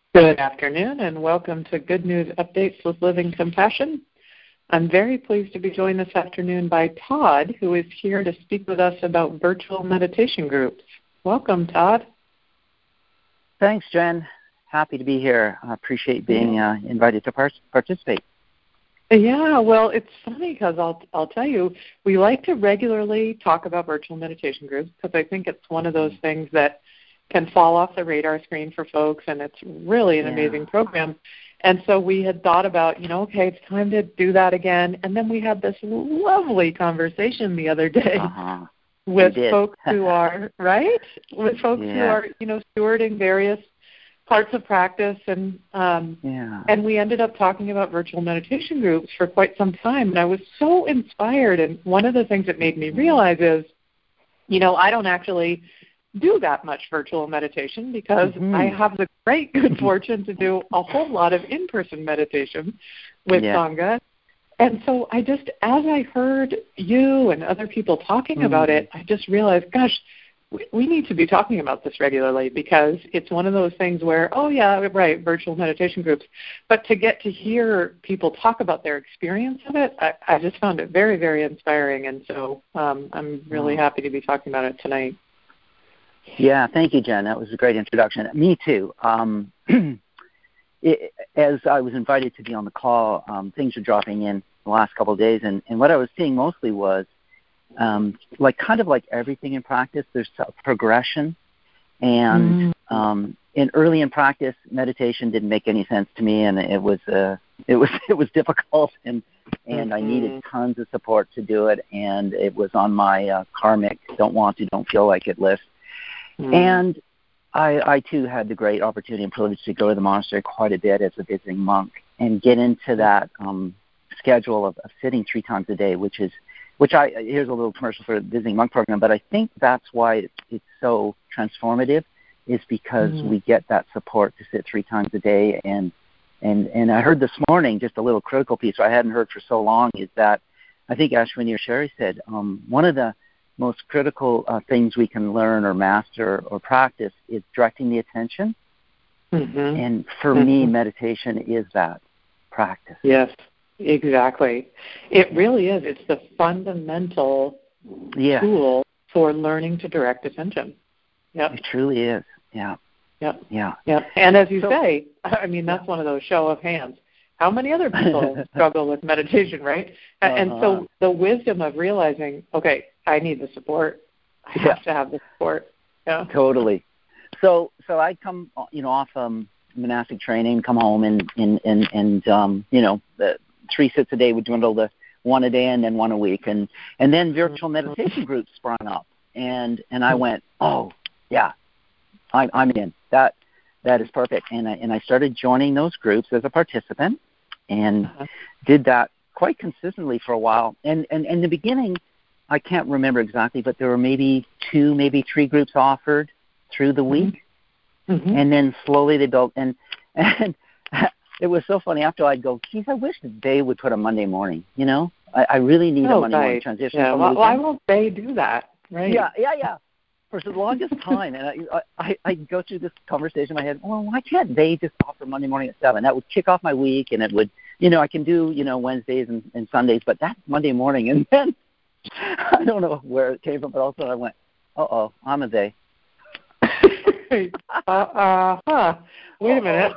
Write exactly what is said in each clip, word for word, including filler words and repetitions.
Good afternoon, and welcome to Good News Updates with Living Compassion. I'm very pleased to be joined this afternoon by Todd, who is here to speak with us about virtual meditation groups. Welcome, Todd. Thanks, Jen. Happy to be here. I appreciate being uh, invited to par- participate. Yeah, well, it's funny because I'll, I'll tell you, we like to regularly talk about virtual meditation groups because I think it's one of those things that can fall off the radar screen for folks, and it's really an Yeah. amazing program. And so we had thought about, you know, okay, it's time to do that again. And then we had this lovely conversation the other day Uh-huh. with folks who are, right, with folks yeah. who are, you know, stewarding various parts of practice. And um, yeah. and we ended up talking about virtual meditation groups for quite some time. And I was so inspired. And one of the things that made me realize is, you know, I don't actually do that much virtual meditation because mm-hmm. I have the great good fortune to do a whole lot of in-person meditation with yeah. Sangha. And so I just, as I heard you and other people talking mm-hmm. about it, I just realized, gosh, we, we need to be talking about this regularly because it's one of those things where, oh, yeah, right, virtual meditation groups. But to get to hear people talk about their experience of it, I, I just found it very, very inspiring. And so um, I'm really wow. happy to be talking about it tonight. Yeah, thank you, Jen. That was a great introduction. Me too. Um, it, as I was invited to be on the call, um, things are dropping in the last couple of days, and, and what I was seeing mostly was, um, like kind of like everything in practice, there's a progression. And mm. um, in early in practice, meditation didn't make any sense to me, and it was uh, it was it was difficult, and and mm-hmm. I needed tons of support to do it, and it was on my uh, karmic don't want to, don't feel like it list. Mm. And I, I, too, had the great opportunity and privilege to go to the monastery quite a bit as a visiting monk and get into that um, schedule of, of sitting three times a day, which is, which I, here's a little commercial for the visiting monk program, but I think that's why it's, it's so transformative is because mm. we get that support to sit three times a day. And, and, and I heard this morning, just a little critical piece I hadn't heard for so long, is that I think Ashwini or Sherry said um, one of the most critical uh, things we can learn or master or practice is directing the attention. Mm-hmm. And for mm-hmm. me, meditation is that practice. Yes, exactly. It really is. It's the fundamental yeah. tool for learning to direct attention. Yep. It truly is. Yeah. Yep. Yeah. Yep. And as you so, say, I mean, that's yeah. one of those show of hands. How many other people struggle with meditation, right? Uh-huh. And so the wisdom of realizing, okay, I need the support. I have yeah. to have the support. Yeah. Totally. So so I come, you know, off um, monastic training, come home, and, and, and, and um, you know, the three sits a day would dwindle to one a day and then one a week. And, and then virtual meditation groups sprung up. And, and I went, oh, yeah, I'm, I'm in. That That is perfect. And I, and I started joining those groups as a participant and uh-huh. did that quite consistently for a while. And, and, and in the beginning, I can't remember exactly, but there were maybe two, maybe three groups offered through the week. Mm-hmm. And then slowly they built. And, and it was so funny. After I'd go, geez, I wish that they would put a Monday morning, you know? I, I really need oh, a Monday right. morning transition. Yeah. From Well, the why won't they do that? Right. Yeah, yeah, yeah. For the longest time, and I, I, I go through this conversation in my head, well, why can't they just offer Monday morning at seven? That would kick off my week, and it would, you know, I can do, you know, Wednesdays and, and Sundays, but that's Monday morning. And then I don't know where it came from, but also I went, uh-oh, I'm a they. uh, uh, huh. Wait a minute.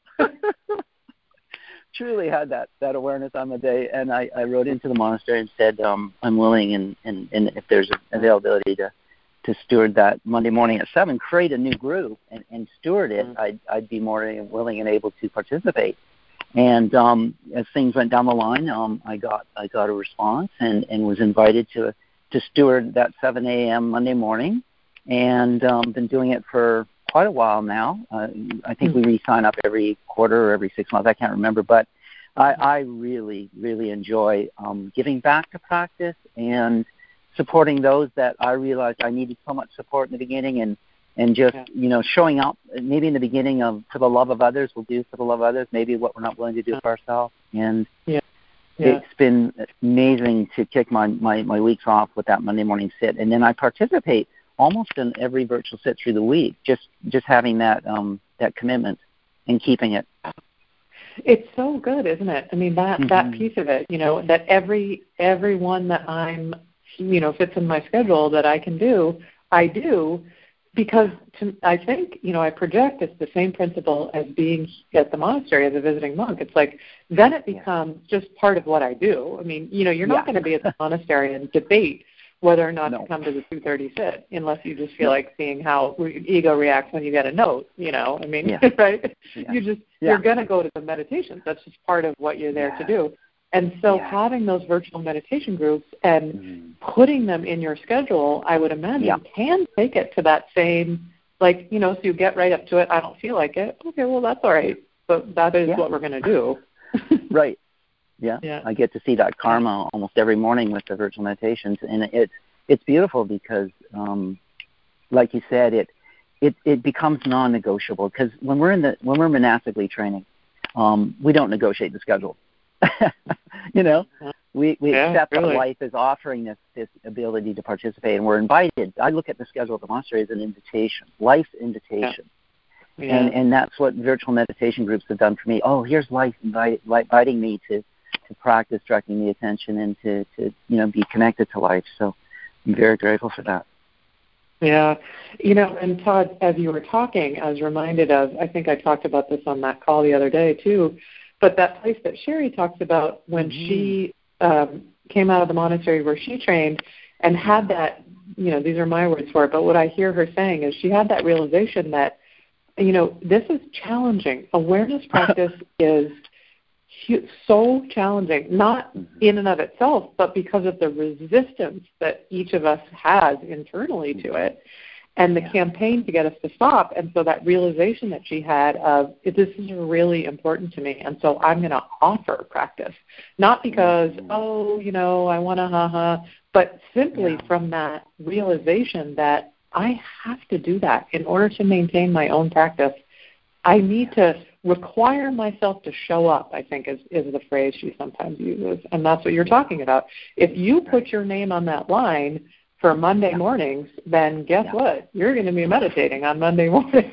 Truly had that, that awareness on the day, and I, I wrote into the monastery and said um, I'm willing, and, and, and if there's availability to to steward that Monday morning at seven, create a new group and, and steward it, mm-hmm. I'd, I'd be more willing and able to participate. And um, as things went down the line, um, I got I got a response and, and was invited to to steward that seven a.m. Monday morning, and um, been doing it for quite a while now. Uh, I think mm-hmm. we re-sign up every quarter or every six months. I can't remember, but I, I really, really enjoy um, giving back to practice and supporting those that I realized I needed so much support in the beginning, and, and just, yeah. you know, showing up maybe in the beginning of for the love of others, we'll do for the love of others, maybe what we're not willing to do for ourselves. And yeah. Yeah. it's been amazing to kick my, my, my weeks off with that Monday morning sit. And then I participate almost in every virtual sit through the week, just, just having that um, that commitment and keeping it. It's so good, isn't it? I mean, that, mm-hmm. that piece of it, you know, that every every one that I'm, you know, fits in my schedule that I can do, I do, because to, I think, you know, I project it's the same principle as being at the monastery as a visiting monk. It's like, then it becomes yeah. just part of what I do. I mean, you know, you're not yeah. going to be at the monastery and debate whether or not no. to come to the two thirty sit, unless you just feel no. like seeing how re- ego reacts when you get a note, you know, I mean, yeah. right? Yeah. You just, yeah. you're going to go to the meditations. That's just part of what you're there yeah. to do. And so yeah. having those virtual meditation groups and mm. putting them in your schedule, I would imagine, yeah. can take it to that same, like, you know, so you get right up to it. I don't feel like it. Okay, well, that's all right. But that is yeah. what we're going to do. Right. Yeah. yeah, I get to see that karma almost every morning with the virtual meditations, and it's it's beautiful because, um, like you said, it it it becomes non-negotiable. Because when we're in the when we're monastically training, um, we don't negotiate the schedule. You know, we we yeah, accept really. that life is offering this this ability to participate, and we're invited. I look at the schedule of the monastery as an invitation, life's invitation. Yeah. Yeah. And and that's what virtual meditation groups have done for me. Oh, here's life invite, inviting me to. to practice directing the attention and to, to, you know, be connected to life. So I'm very grateful for that. Yeah. You know, and Todd, as you were talking, I was reminded of, I think I talked about this on that call the other day too, but that place that Sherry talks about when mm-hmm. she um, came out of the monastery where she trained and had that, you know, these are my words for it, but what I hear her saying is she had that realization that, you know, this is challenging. Awareness practice is so challenging, not in and of itself, but because of the resistance that each of us has internally to it, and the yeah. campaign to get us to stop. And so that realization that she had of, this is really important to me, and so I'm going to offer practice. Not because, oh, you know, I want to ha-ha, but simply yeah. from that realization that I have to do that in order to maintain my own practice. I need to require myself to show up, I think is, is the phrase she sometimes uses, and that's what you're talking about. If you put your name on that line for Monday yeah. mornings, then guess yeah. what? You're going to be meditating on Monday morning.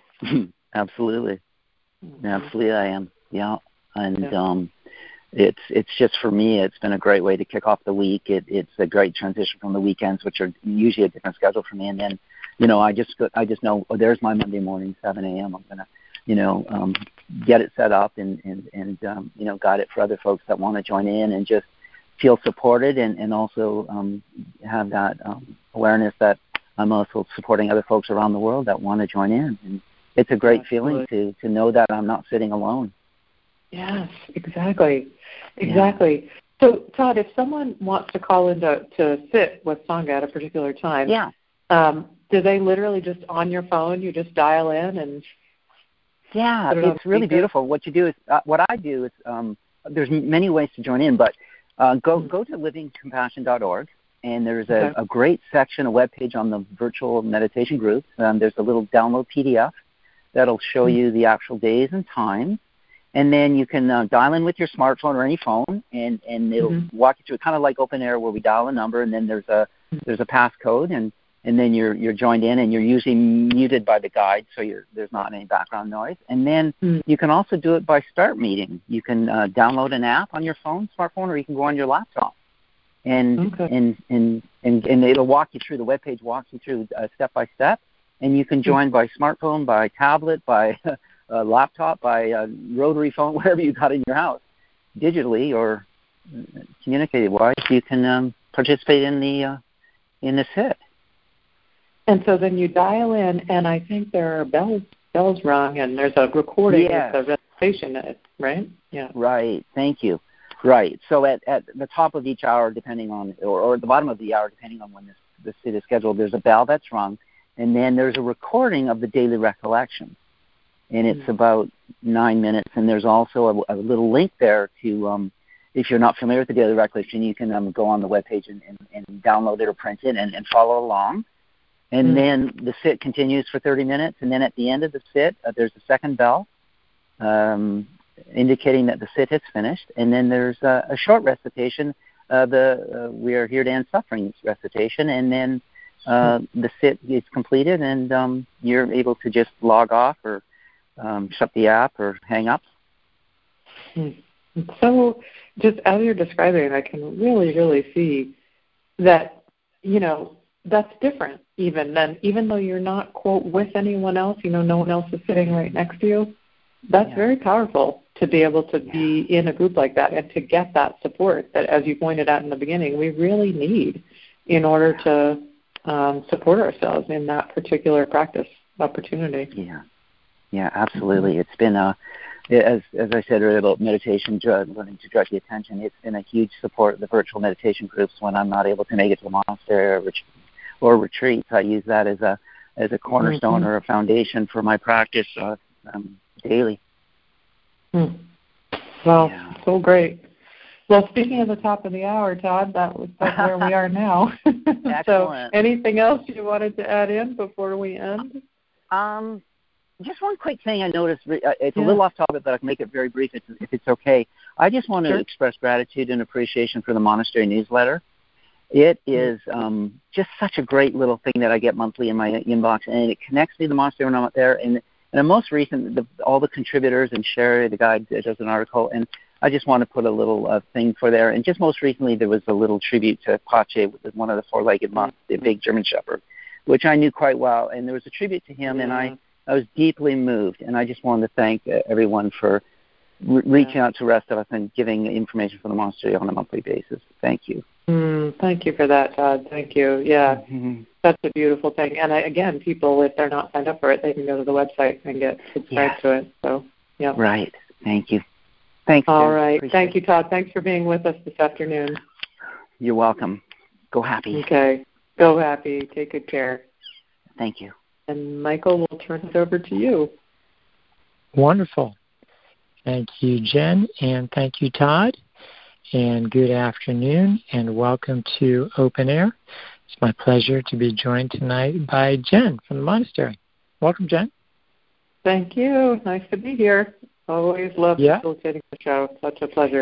Absolutely. Absolutely I am, yeah. And yeah. um, it's it's just for me, it's been a great way to kick off the week. It, it's a great transition from the weekends, which are usually a different schedule for me, and then, you know, I just I just know, oh, there's my Monday morning, seven a.m. I'm going to, you know, um, get it set up and, and, and um, you know, guide it for other folks that want to join in and just feel supported and, and also um, have that um, awareness that I'm also supporting other folks around the world that want to join in. And it's a great Absolutely. feeling to, to know that I'm not sitting alone. Yes, exactly. Exactly. Yeah. So, Todd, if someone wants to call in to, to sit with Sangha at a particular time, yeah. um, do they literally just on your phone, you just dial in and Yeah, it it's really beautiful. What you do is, uh, what I do is, um, there's many ways to join in, but uh, go go to living compassion dot org, and there's a, okay. a great section, a web page on the virtual meditation group. Um, there's a little download P D F that'll show mm-hmm. you the actual days and times, and then you can uh, dial in with your smartphone or any phone, and, and it'll mm-hmm. walk you through it, kind of like Open Air where we dial a number, and then there's a there's a passcode, and and then you're you're joined in, and you're usually muted by the guide, so you're, there's not any background noise. And then mm. you can also do it by Start Meeting. You can uh, download an app on your phone, smartphone, or you can go on your laptop, and okay. and, and and and it'll walk you through, the web page walks you through uh, step by step, and you can join mm. by smartphone, by tablet, by uh, laptop, by uh, rotary phone, whatever you got in your house, digitally or communicated wise. You can um, participate in the uh, in the sit. And so then you dial in, and I think there are bells bells rung, and there's a recording yes. with the recitation, right? Yeah. Right. Thank you. Right. So at, at the top of each hour, depending on, or, or at the bottom of the hour, depending on when this the sit is scheduled, there's a bell that's rung, and then there's a recording of the daily recollection, and it's mm-hmm. about nine minutes. And there's also a, a little link there to, um, if you're not familiar with the daily recollection, you can um, go on the webpage and, and, and download it or print it and, and follow along. And mm-hmm. then the sit continues for thirty minutes, and then at the end of the sit, uh, there's a second bell um, indicating that the sit has finished, and then there's a, a short recitation, uh, the uh, We Are Here to End Suffering recitation, and then uh, mm-hmm. the sit is completed, and um, you're able to just log off or um, shut the app or hang up. So just as you're describing it, I can really, really see that, you know, that's different even than, even though you're not, quote, with anyone else, you know, no one else is sitting right next to you. That's yeah. very powerful to be able to yeah. be in a group like that and to get that support that, as you pointed out in the beginning, we really need in order to um, support ourselves in that particular practice opportunity. Yeah, yeah, absolutely. Mm-hmm. It's been a, as as I said earlier about meditation, learning to direct the attention, it's been a huge support of the virtual meditation groups when I'm not able to make it to the monastery or, ret- or retreats. I use that as a as a cornerstone mm-hmm. or a foundation for my practice uh, um, daily. Hmm. Well, yeah. so great. Well, speaking of the top of the hour, Todd, that was that's where we are now. So anything else you wanted to add in before we end? Um, just one quick thing I noticed. It's yeah. a little off topic, but I can make it very brief if, if it's okay. I just want to sure. express gratitude and appreciation for the monastery newsletter. It is um, just such a great little thing that I get monthly in my inbox, and it connects me to the monastery when I'm out there. And, and the most recent, the, all the contributors, and Sherry, the guy, does an article, and I just want to put a little uh, thing for there. And just most recently, there was a little tribute to Pache, one of the four-legged monks, the big German Shepherd, which I knew quite well. And there was a tribute to him, yeah. and I, I was deeply moved. And I just wanted to thank uh, everyone for re- reaching yeah. out to the rest of us and giving information from the monastery on a monthly basis. Thank you. Mm, thank you for that, Todd. Thank you. Yeah, mm-hmm. That's a beautiful thing. And I, again, people, if they're not signed up for it, they can go to the website and get subscribed yeah. to it. So, yeah. Right. Thank you. Thanks. All Jen. right. Appreciate Thank you, Todd. Thanks for being with us this afternoon. You're welcome. Go happy. Okay. Go happy. Take good care. Thank you. And Michael, we'll turn it over to you. Wonderful. Thank you, Jen, and thank you, Todd. And good afternoon, and welcome to Open Air. It's my pleasure to be joined tonight by Jen from the monastery. Welcome, Jen. Thank you. Nice to be here. Always love yeah. facilitating the show. Such a pleasure.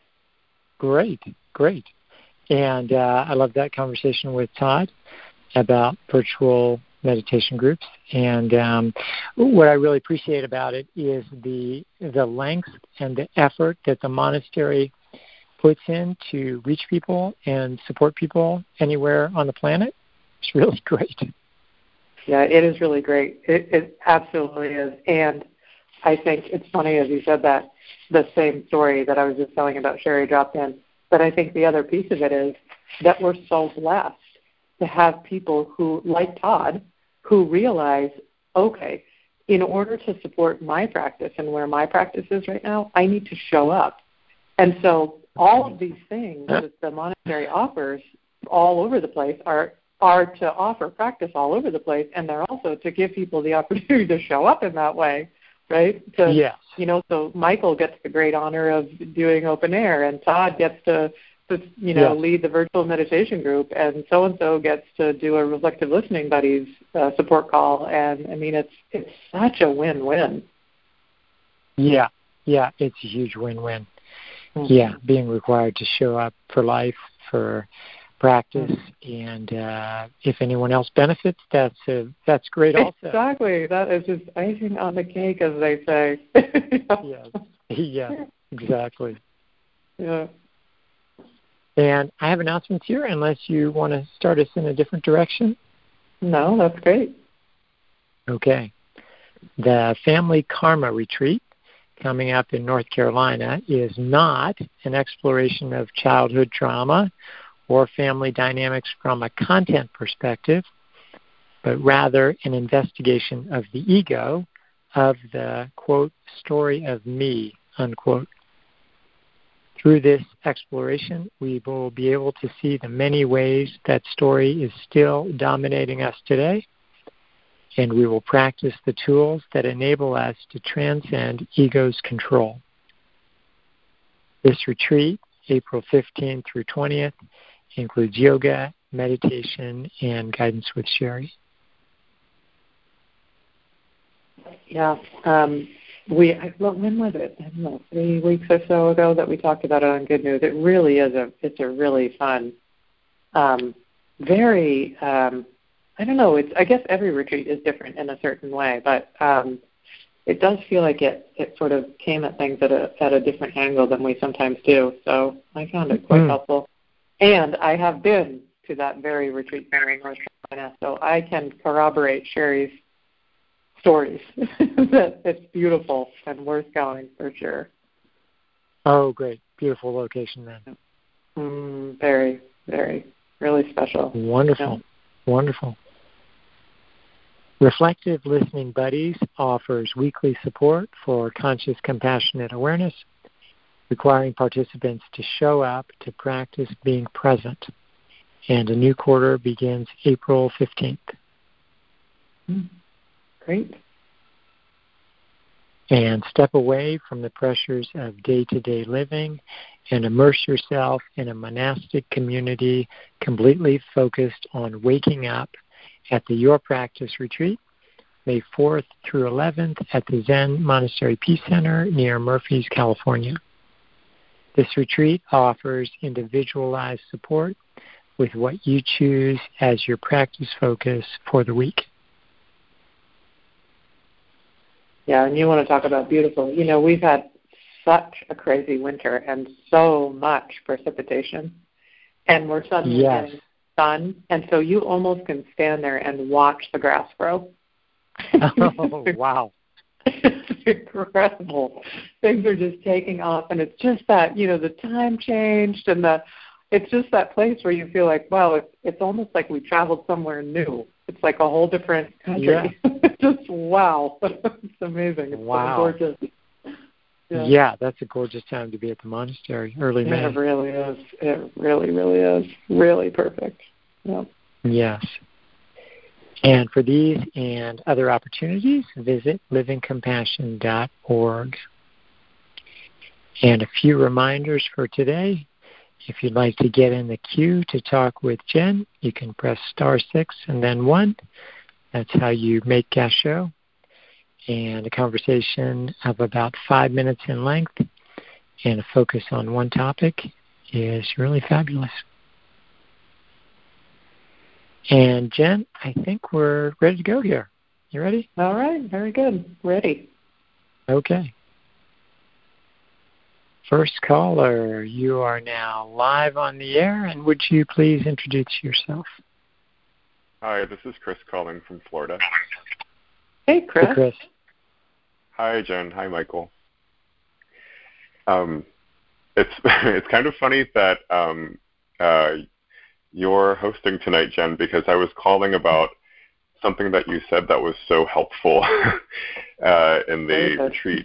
Great, great. And uh, I love that conversation with Todd about virtual meditation groups. And um, what I really appreciate about it is the the length and the effort that the monastery puts in to reach people and support people anywhere on the planet. It's really great. Yeah, it is really great. It, it absolutely is. And I think it's funny, as you said that, the same story that I was just telling about Sherry dropped in. But I think the other piece of it is that we're so blessed to have people who, like Todd, who realize, okay, in order to support my practice and where my practice is right now, I need to show up. And so all of these things that the monastery offers all over the place are are to offer practice all over the place, and they're also to give people the opportunity to show up in that way, right? To, yes. You know, so Michael gets the great honor of doing Open Air, and Todd gets to, you know, yes. lead the virtual meditation group, and so-and-so gets to do a Reflective Listening Buddies uh, support call, and, I mean, it's it's such a win-win. Yeah, yeah, it's a huge win-win. Mm-hmm. Yeah, being required to show up for life, for practice, mm-hmm. and uh, if anyone else benefits, that's uh, that's great also. Exactly. That is just icing on the cake, as they say. Yes. Yeah, exactly. Yeah. And I have announcements here, unless you want to start us in a different direction. No, that's great. Okay. The Family Karma Retreat coming up in North Carolina is not an exploration of childhood trauma or family dynamics from a content perspective, but rather an investigation of the ego, of the, quote, story of me, unquote. Through this exploration, we will be able to see the many ways that story is still dominating us today, and we will practice the tools that enable us to transcend ego's control. This retreat, April fifteenth through twentieth, includes yoga, meditation, and guidance with Sherry. Yeah. Um, we, well, when was it? I don't know, three weeks or so ago that we talked about it on Good News. It really is a, it's a really fun, um, very, um, I don't know, it's, I guess every retreat is different in a certain way, but um, it does feel like it, it sort of came at things at a at a different angle than we sometimes do. So I found it quite mm. helpful. And I have been to that very retreat center in North Carolina, so I can corroborate Sherry's stories. That it's beautiful and worth going for sure. Oh, great. Beautiful location then. Mm, very, very, really special. Wonderful. Yeah. Wonderful. Reflective Listening Buddies offers weekly support for conscious, compassionate awareness, requiring participants to show up to practice being present. And a new quarter begins April fifteenth. Mm, great. And step away from the pressures of day-to-day living and immerse yourself in a monastic community completely focused on waking up at the Your Practice Retreat, May fourth through eleventh at the Zen Monastery Peace Center near Murphys, California. This retreat offers individualized support with what you choose as your practice focus for the week. Yeah, and you want to talk about beautiful. You know, we've had such a crazy winter and so much precipitation, and we're suddenly yes. getting sun, and so you almost can stand there and watch the grass grow. Oh, wow. It's incredible. Things are just taking off, and it's just that, you know, the time changed, and the it's just that place where you feel like, wow, it's, it's almost like we traveled somewhere new. It's like a whole different country. Yeah. Just wow. It's amazing. It's wow. so gorgeous. Yeah. yeah, that's a gorgeous time to be at the monastery, early May. It really is. It really, really is. Really perfect. Yeah. Yes. And for these and other opportunities, visit living compassion dot org. And a few reminders for today. If you'd like to get in the queue to talk with Jen, you can press star six and then one. That's how you make guest show. And a conversation of about five minutes in length and a focus on one topic is really fabulous. And Jen, I think we're ready to go here. You ready? All right. Very good. Ready. Okay. First caller, you are now live on the air, and would you please introduce yourself? Hi, this is Chris calling from Florida. Hey, Chris. Hey, Chris. Hi, Jen. Hi, Michael. Um, it's it's kind of funny that um, uh, you're hosting tonight, Jen, because I was calling about something that you said that was so helpful uh, in the retreat.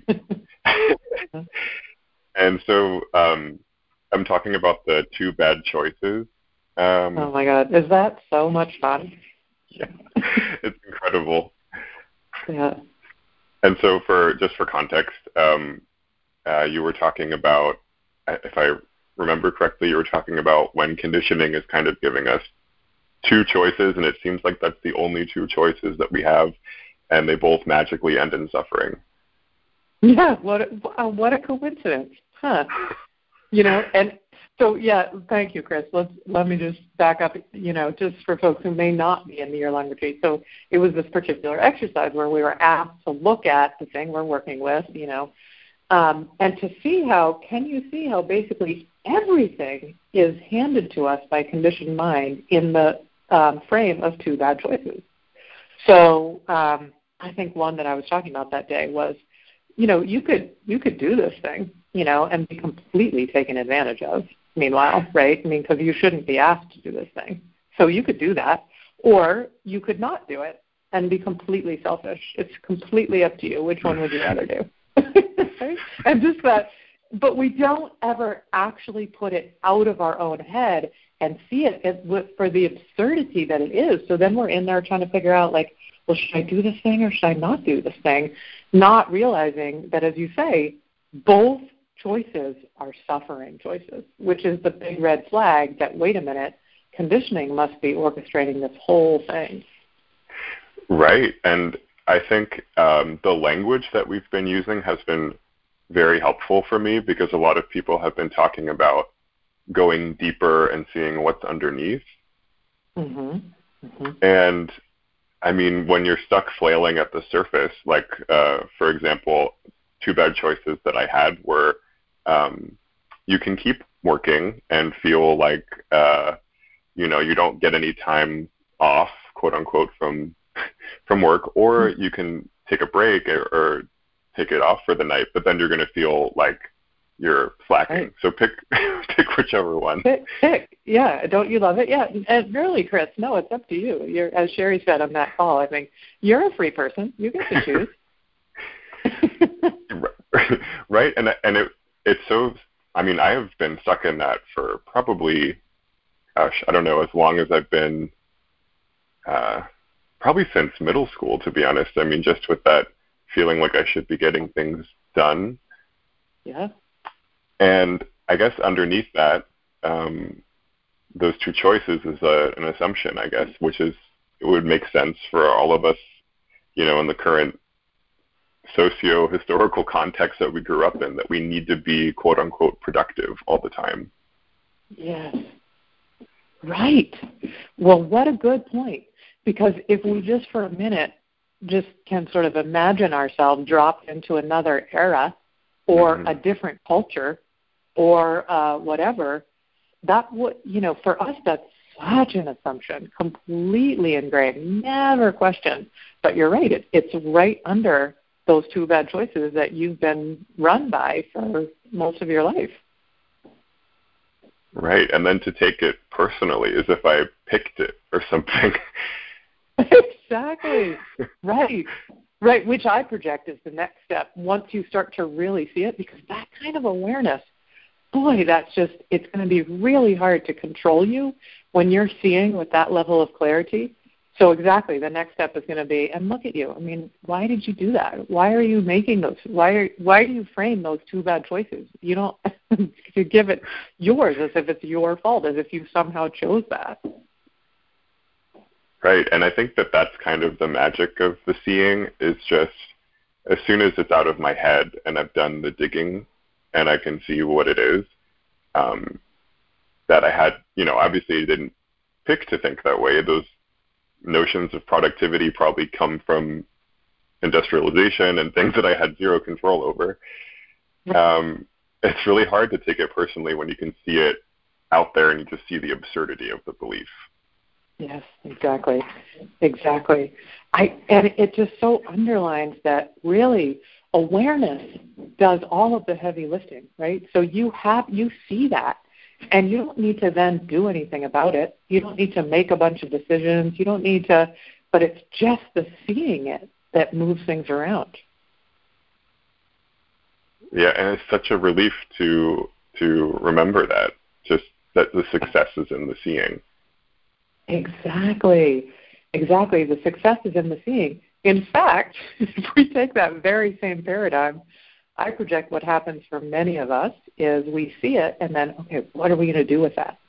And so um, I'm talking about the two bad choices. Um, oh, my God. Is that so much fun? Yeah, it's incredible. Yeah. And so for just for context, um, uh, you were talking about, if I remember correctly, you were talking about when conditioning is kind of giving us two choices, and it seems like that's the only two choices that we have, and they both magically end in suffering. Yeah, what a, uh, what a coincidence. Huh. You know, and so, yeah, thank you, Chris. Let's, let me just back up, you know, just for folks who may not be in the year-long retreat. So it was this particular exercise where we were asked to look at the thing we're working with, you know, um, and to see how, can you see how basically everything is handed to us by conditioned mind in the um, frame of two bad choices. So um, I think one that I was talking about that day was, you know, you could you could do this thing, you know, and be completely taken advantage of, meanwhile, right? I mean, because you shouldn't be asked to do this thing. So you could do that, or you could not do it and be completely selfish. It's completely up to you. Which one would you rather do? Right? And just that, but we don't ever actually put it out of our own head and see it as, for the absurdity that it is. So then we're in there trying to figure out, like, well, should I do this thing or should I not do this thing? Not realizing that, as you say, both choices are suffering choices, which is the big red flag that, wait a minute, conditioning must be orchestrating this whole thing. Right. And I think um, the language that we've been using has been very helpful for me, because a lot of people have been talking about going deeper and seeing what's underneath. Mm-hmm. Mm-hmm. And I mean, when you're stuck flailing at the surface, like, uh, for example, two bad choices that I had were um, you can keep working and feel like, uh, you know, you don't get any time off, quote unquote, from from work, or you can take a break or, or take it off for the night, but then you're going to feel like you're slacking. Right. So pick pick whichever one. Pick, pick, yeah. Don't you love it? Yeah. And really, Chris, no, it's up to you. You're, as Sherry said on that call, I think you're a free person. You get to choose. Right, and and it it's so. I mean, I have been stuck in that for probably, gosh, I don't know, as long as I've been. Uh, probably since middle school, to be honest. I mean, just with that feeling like I should be getting things done. Yeah. And I guess underneath that, um, those two choices is a, an assumption, I guess, which is, it would make sense for all of us, you know, in the current socio-historical context that we grew up in, that we need to be, quote unquote, productive all the time. Yes. Right. Well, what a good point. Because if we just for a minute just can sort of imagine ourselves dropped into another era or mm-hmm. a different culture or uh, whatever, that would, you know, for us, that's such an assumption, completely ingrained, never questioned. But you're right, it, it's right under those two bad choices that you've been run by for most of your life. Right, and then to take it personally as if I picked it or something. Exactly. Right. Right, which I project is the next step once you start to really see it, because that kind of awareness, boy, that's just, it's going to be really hard to control you when you're seeing with that level of clarity. So exactly, the next step is going to be, and look at you. I mean, why did you do that? Why are you making those? Why are, why do you frame those two bad choices? You don't you give it yours as if it's your fault, as if you somehow chose that. Right, and I think that that's kind of the magic of the seeing, is just as soon as it's out of my head and I've done the digging and I can see what it is, um, that I had, you know, obviously didn't pick to think that way. Those notions of productivity probably come from industrialization and things that I had zero control over. Um, it's really hard to take it personally when you can see it out there and you just see the absurdity of the belief. Yes, exactly, exactly. I and it just so underlines that really awareness does all of the heavy lifting, right? So you have you see that, and you don't need to then do anything about it. You don't need to make a bunch of decisions. You don't need to, but it's just the seeing it that moves things around. Yeah, and it's such a relief to to remember that, just that the success is in the seeing. Exactly. Exactly. The success is in the seeing. In fact, if we take that very same paradigm, I project what happens for many of us is we see it and then, okay, what are we going to do with that?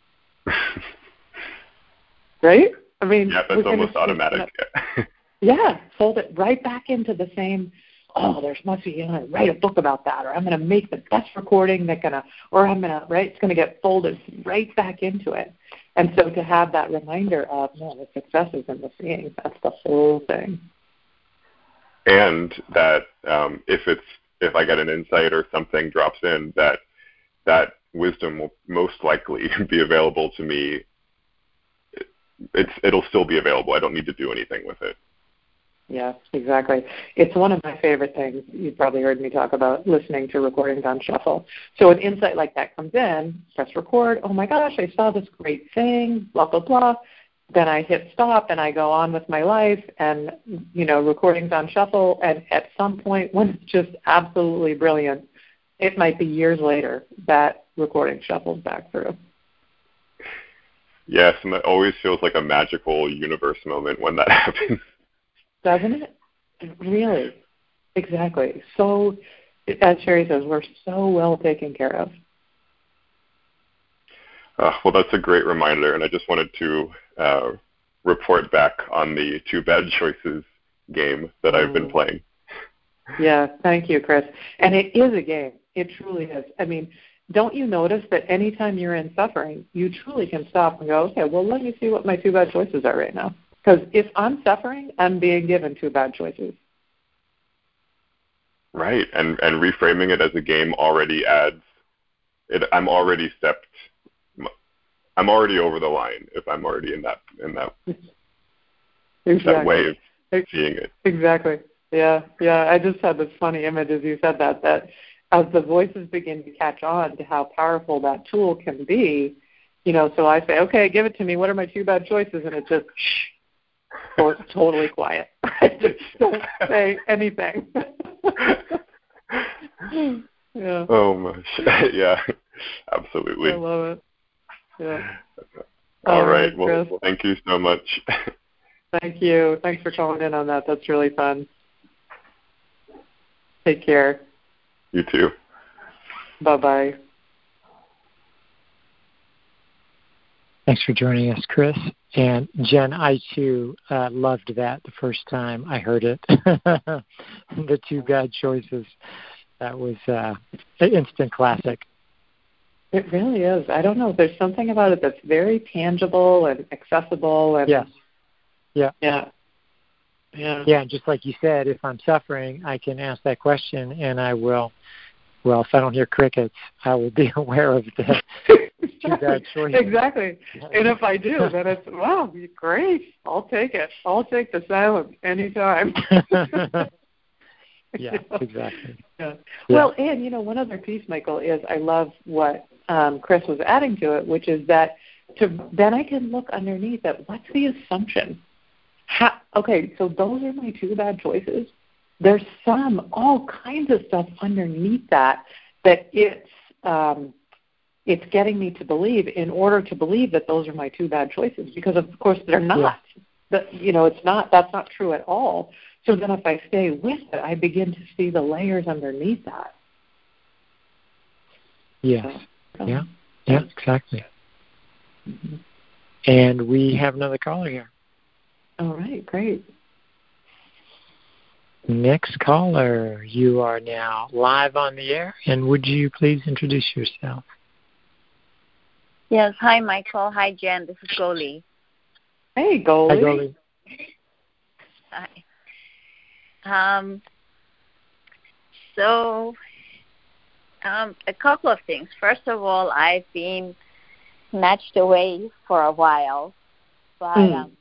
Right? I mean, yeah, that's almost gonna, automatic. Gonna, yeah, fold it right back into the same, oh, there's must be, you know, write a book about that, or I'm going to make the best recording that gonna, or I'm going to, right, it's going to get folded right back into it. And so to have that reminder of, no, the success is in the seeing, that's the whole thing. And that um, if it's if I get an insight or something drops in, that that wisdom will most likely be available to me. It's it'll still be available. I don't need to do anything with it. Yeah, exactly. It's one of my favorite things. You've probably heard me talk about listening to recordings on shuffle. So an insight like that comes in, press record, oh my gosh, I saw this great thing, blah, blah, blah. Then I hit stop and I go on with my life and, you know, recordings on shuffle. And at some point when it's just absolutely brilliant, it might be years later that recording shuffles back through. Yes, and that always feels like a magical universe moment when that happens. Doesn't it? Really. Exactly. So, as Sherry says, we're so well taken care of. Uh, well, that's a great reminder, and I just wanted to uh, report back on the two bad choices game that mm. I've been playing. Yeah, thank you, Chris. And it is a game. It truly is. I mean, don't you notice that anytime you're in suffering, you truly can stop and go, okay, well, let me see what my two bad choices are right now. Because if I'm suffering, I'm being given two bad choices. Right, and and reframing it as a game already adds. It, I'm already stepped. I'm already over the line if I'm already in that in that exactly. that way of seeing it. Exactly. Yeah, yeah. I just had this funny image as you said that, that as the voices begin to catch on to how powerful that tool can be, you know, so I say, okay, give it to me. What are my two bad choices? And it just, shh, so it's totally quiet. I just don't say anything. Yeah. Oh my, yeah, absolutely. I love it. Yeah. All, All right. right, well, Chris. Thank you so much. Thank you. Thanks for calling in on that. That's really fun. Take care. You too. Bye-bye. Thanks for joining us, Chris. And Jen, I too uh, loved that the first time I heard it. The two bad choices. That was uh, an instant classic. It really is. I don't know. There's something about it that's very tangible and accessible. And yes. Yeah. Yeah. Yeah. Yeah. And just like you said, if I'm suffering, I can ask that question, and I will. Well, if I don't hear crickets, I will be aware of the two bad choices. Exactly. And if I do, then it's, wow, great. I'll take it. I'll take the silence anytime. Yeah, exactly. Yeah. Yeah. Well, and, you know, one other piece, Michael, is I love what um, Chris was adding to it, which is that to then I can look underneath at what's the assumption. How, okay, so those are my two bad choices. There's some, all kinds of stuff underneath that, that it's um, it's getting me to believe in order to believe that those are my two bad choices, because of course they're not. Yeah. That, you know, it's not, that's not true at all. So then if I stay with it, I begin to see the layers underneath that. Yes. So, yeah. Yeah, exactly. Mm-hmm. And we have another caller here. All right, great. Next caller, you are now live on the air, and would you please introduce yourself? Yes, hi Michael, hi Jen, this is Goli. Hey Goli. Hi Goli. Hi. Um, so, um, a couple of things. First of all, I've been snatched away for a while, but mm. um,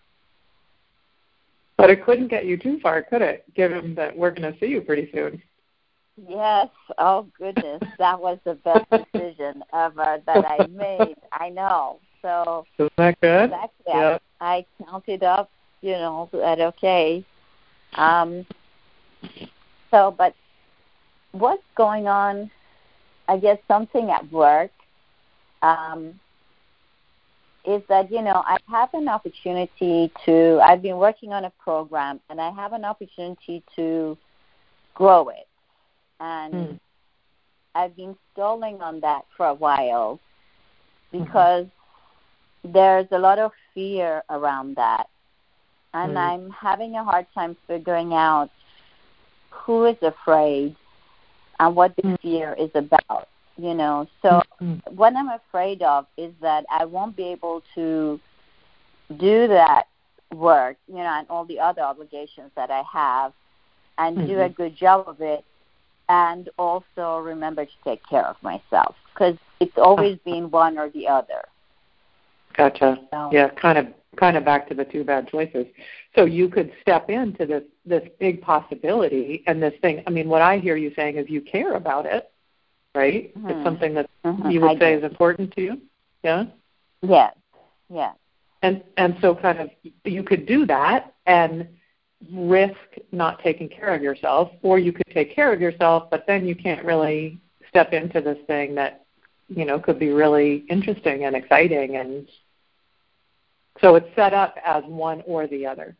But it couldn't get you too far, could it, given that we're going to see you pretty soon? Yes. Oh, goodness. That was the best decision ever that I made. I know. So isn't that good? Exactly. Yeah. I, I counted up, you know, that okay. Um, so, but what's going on, I guess something at work, um, is that, you know, I have an opportunity to, I've been working on a program, and I have an opportunity to grow it. And mm. I've been stalling on that for a while because mm-hmm. there's a lot of fear around that. And mm. I'm having a hard time figuring out who is afraid and what the mm. fear is about. You know, so mm-hmm. what I'm afraid of is that I won't be able to do that work, you know, and all the other obligations that I have, and mm-hmm. do a good job of it, and also remember to take care of myself, because it's always been one or the other. Gotcha. So, yeah, kind of, kind of back to the two bad choices. So you could step into this this big possibility and this thing. I mean, what I hear you saying is you care about it. Right? Mm-hmm. It's something that mm-hmm. you would I say do. Is important to you? Yeah? Yes. Yes. And and so kind of you could do that and risk not taking care of yourself, or you could take care of yourself, but then you can't really step into this thing that, you know, could be really interesting and exciting. And so it's set up as one or the other.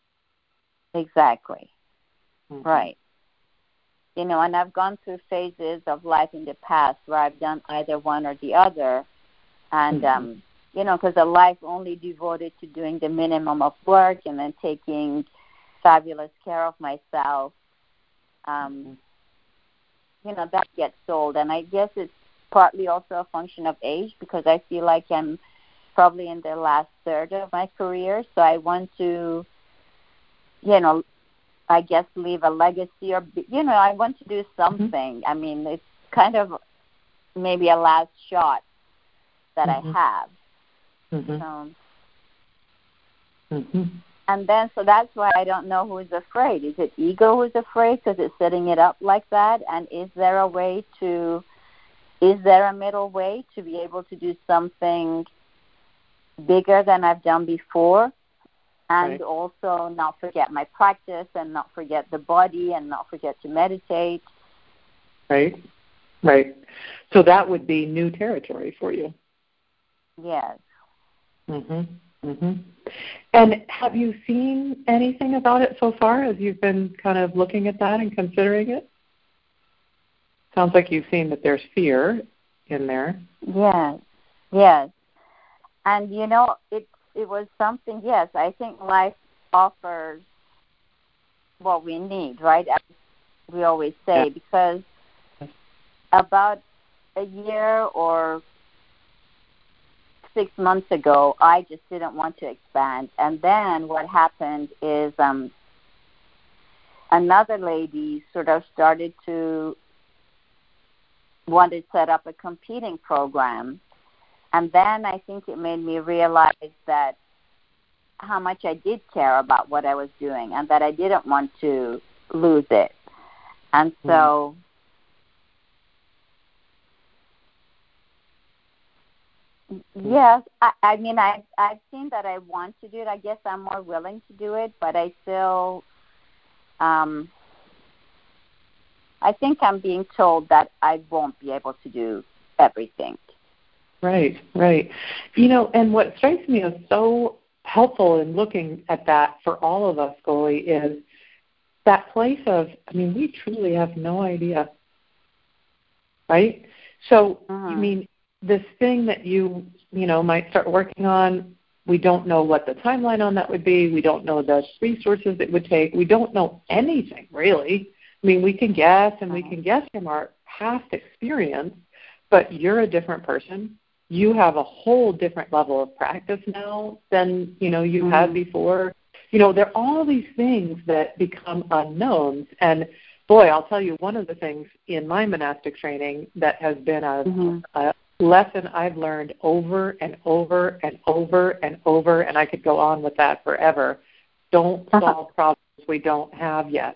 Exactly. Mm-hmm. Right. You know, and I've gone through phases of life in the past where I've done either one or the other. And, mm-hmm. um, you know, because a life only devoted to doing the minimum of work and then taking fabulous care of myself, um, you know, that gets old. And I guess it's partly also a function of age, because I feel like I'm probably in the last third of my career. So I want to, you know, I guess leave a legacy, or, you know, I want to do something. Mm-hmm. I mean, it's kind of maybe a last shot that mm-hmm. I have. Mm-hmm. So, mm-hmm. And then, so that's why I don't know who's afraid. Is it ego who's afraid because it's setting it up like that? And is there a way to, is there a middle way to be able to do something bigger than I've done before? And right. also not forget my practice and not forget the body and not forget to meditate. Right, right. So that would be new territory for you. Yes. Mhm. Mhm. And have you seen anything about it so far as you've been kind of looking at that and considering it? Sounds like you've seen that there's fear in there. Yes. Yes. And you know, it it was something. Yes, I think life offers what we need, right? As we always say, yeah. Because about a year or six months ago, I just didn't want to expand. And then what happened is um, another lady sort of started to want to set up a competing program. And then I think it made me realize that how much I did care about what I was doing and that I didn't want to lose it. And so... Yes, I, I mean, I, I've seen that I want to do it. I guess I'm more willing to do it, but I still, um, I think I'm being told that I won't be able to do everything. Right, right. You know, and what strikes me as so helpful in looking at that for all of us, Goli, is that place of, I mean, we truly have no idea, right? So, uh-huh. I mean, this thing that you, you know, might start working on, we don't know what the timeline on that would be. We don't know the resources it would take. We don't know anything, really. I mean, we can guess, and we can guess from our past experience, but you're a different person. You have a whole different level of practice now than, you know, you mm-hmm. had before. You know, there are all these things that become unknowns. And, boy, I'll tell you, one of the things in my monastic training that has been a, mm-hmm. a lesson I've learned over and over and over and over, and I could go on with that forever. Don't solve problems we don't have yet.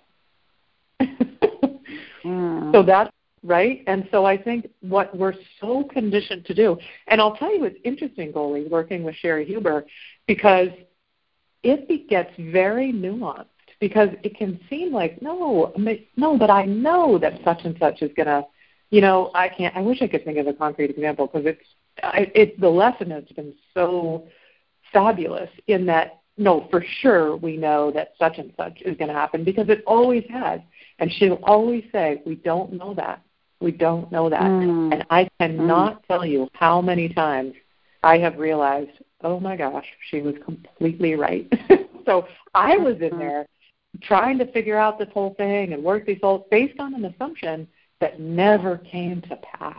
mm. So that's right. And so I think what we're so conditioned to do, and I'll tell you what's interesting, Goli, working with Sherry Huber, because it gets very nuanced, because it can seem like, no, no, but I know that such and such is going to, you know, I can't, I wish I could think of a concrete example, because it's, I, it, the lesson has been so fabulous in that, no, for sure we know that such and such is going to happen, because it always has. And she'll always say, we don't know that. We don't know that. Mm. And I cannot mm. tell you how many times I have realized, oh my gosh, she was completely right. So I was in there trying to figure out this whole thing and work these whole, based on an assumption that never came to pass.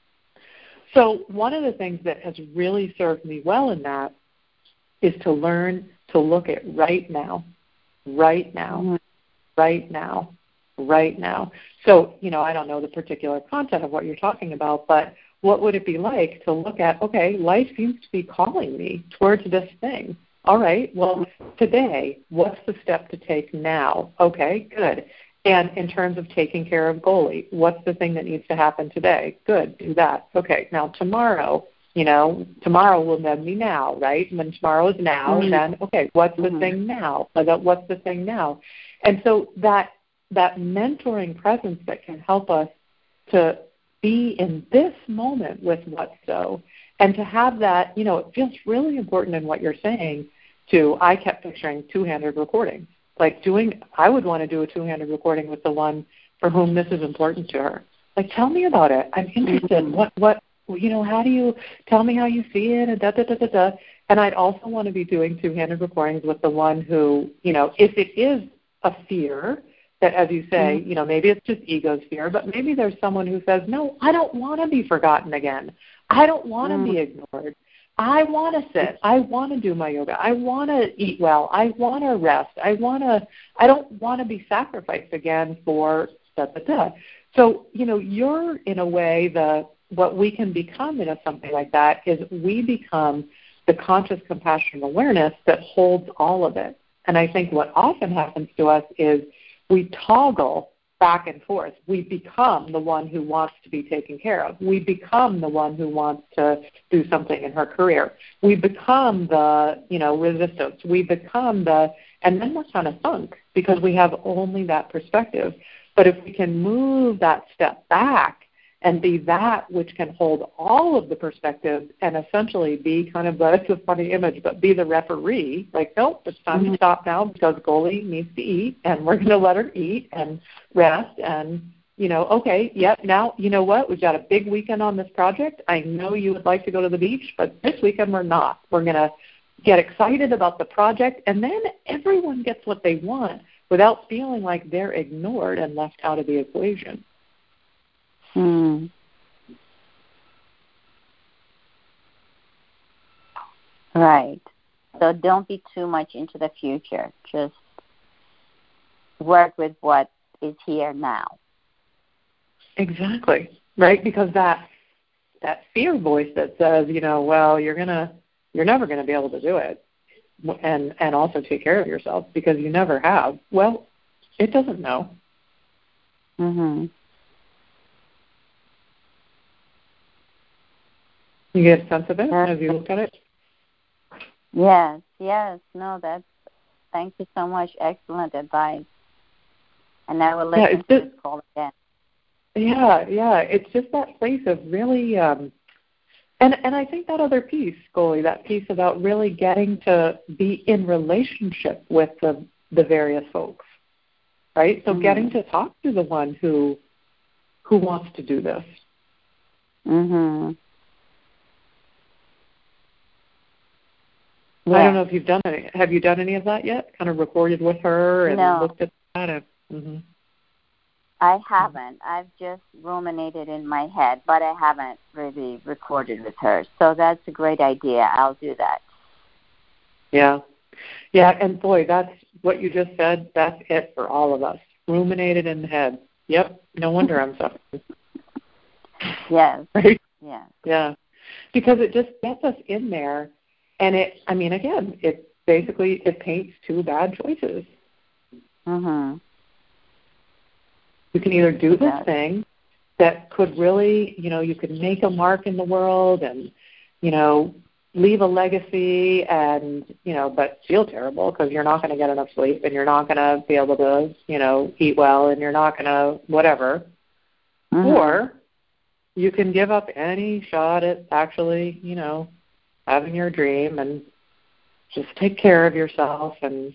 So one of the things that has really served me well in that is to learn to look at right now, right now, mm-hmm. right now, right now. So, you know, I don't know the particular content of what you're talking about, but what would it be like to look at, okay, life seems to be calling me towards this thing. All right, well, today, what's the step to take now? Okay, good. And in terms of taking care of Goli, what's the thing that needs to happen today? Good, do that. Okay, now tomorrow, you know, tomorrow will then be now, right? And then tomorrow is now, mm-hmm. then, okay, what's mm-hmm. the thing now? What's the thing now? And so that that mentoring presence that can help us to be in this moment with what's so, and to have that, you know, it feels really important in what you're saying to, I kept picturing two-handed recordings. Like doing, I would want to do a two-handed recording with the one for whom this is important to her. Like, tell me about it. I'm interested. What, what, you know, how do you, tell me how you see it, and da, da, da, da, da. And I'd also want to be doing two-handed recordings with the one who, you know, if it is a fear, that, as you say, mm-hmm. you know, maybe it's just ego's fear, but maybe there's someone who says, no, I don't want to be forgotten again. I don't want to mm-hmm. be ignored. I want to sit. I want to do my yoga. I want to eat well. I want to rest. I want to. I don't want to be sacrificed again for da da da. So you know, you're in a way the what we can become in a something like that is we become the conscious compassion awareness that holds all of it. And I think what often happens to us is we toggle back and forth. We become the one who wants to be taken care of. We become the one who wants to do something in her career. We become the, you know, resistance. We become the, and then we're kind of sunk because we have only that perspective. But if we can move that step back and be that which can hold all of the perspectives and essentially be kind of the, it's a funny image, but be the referee, like, nope, it's time mm-hmm. to stop now because Goalie needs to eat and we're going to let her eat and rest and, you know, okay, yep, now, you know what, we've got a big weekend on this project. I know you would like to go to the beach, but this weekend we're not. We're going to get excited about the project, and then everyone gets what they want without feeling like they're ignored and left out of the equation. Hmm. Right. So don't be too much into the future. Just work with what is here now. Exactly. Right? Because that that fear voice that says, you know, well, you're gonna you're never gonna be able to do it and and also take care of yourself because you never have. Well, it doesn't know. Mhm. You get a sense of it? Have you looked at it? Yes, yes. No, that's, thank you so much. Excellent advice. And I will listen yeah, to just, this call again. Yeah, yeah. It's just that place of really, um, and, and I think that other piece, Goalie, that piece about really getting to be in relationship with the, the various folks, right? So mm-hmm. getting to talk to the one who who wants to do this. Mm-hmm. Yeah. I don't know if you've done any. Have you done any of that yet? Kind of recorded with her and no. looked at that? And, mm-hmm. I haven't. I've just ruminated in my head, but I haven't really recorded with her. So that's a great idea. I'll do that. Yeah. Yeah, and boy, that's what you just said. That's it for all of us. Ruminated in the head. Yep. No wonder I'm suffering. Yes. Right? Yeah. Yeah. Because it just gets us in there. And it, I mean, again, it basically, it paints two bad choices. Mm-hmm. You can either do this yes. thing that could really, you know, you could make a mark in the world and, you know, leave a legacy and, you know, but feel terrible because you're not going to get enough sleep and you're not going to be able to, you know, eat well and you're not going to whatever. Mm-hmm. Or you can give up any shot at actually, you know, having your dream and just take care of yourself. And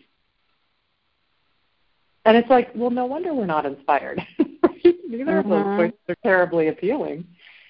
and it's like, well, no wonder we're not inspired. Neither of those choices are terribly appealing.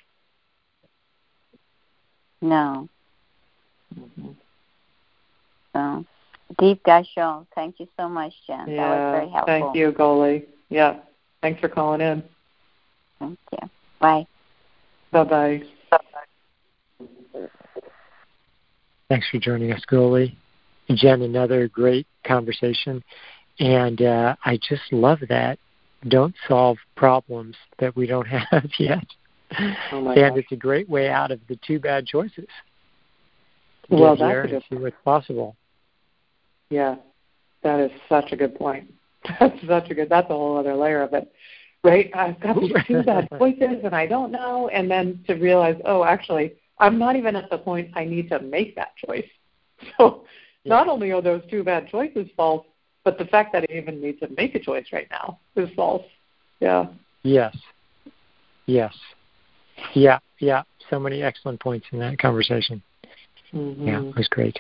No. Mm-hmm. So, deep Gasho, thank you so much, Jen. Yeah, that was very helpful. Thank you, Goalie. Yeah, thanks for calling in. Thank you. Bye. Bye-bye. Bye-bye. Thanks for joining us, Goalie. Jen, another great conversation. And uh, I just love that. Don't solve problems that we don't have yet. Oh my and gosh. It's a great way out of the two bad choices. Well, Get here that's a and good see what's possible. Yeah, that is such a good point. That's such a good, that's a whole other layer of it. Right? I've got these two bad choices and I don't know. And then to realize, oh, actually, I'm not even at the point I need to make that choice. So yeah. Not only are those two bad choices false, but the fact that I even need to make a choice right now is false. Yeah. Yes. Yes. Yeah, yeah. So many excellent points in that conversation. Mm-hmm. Yeah, it was great.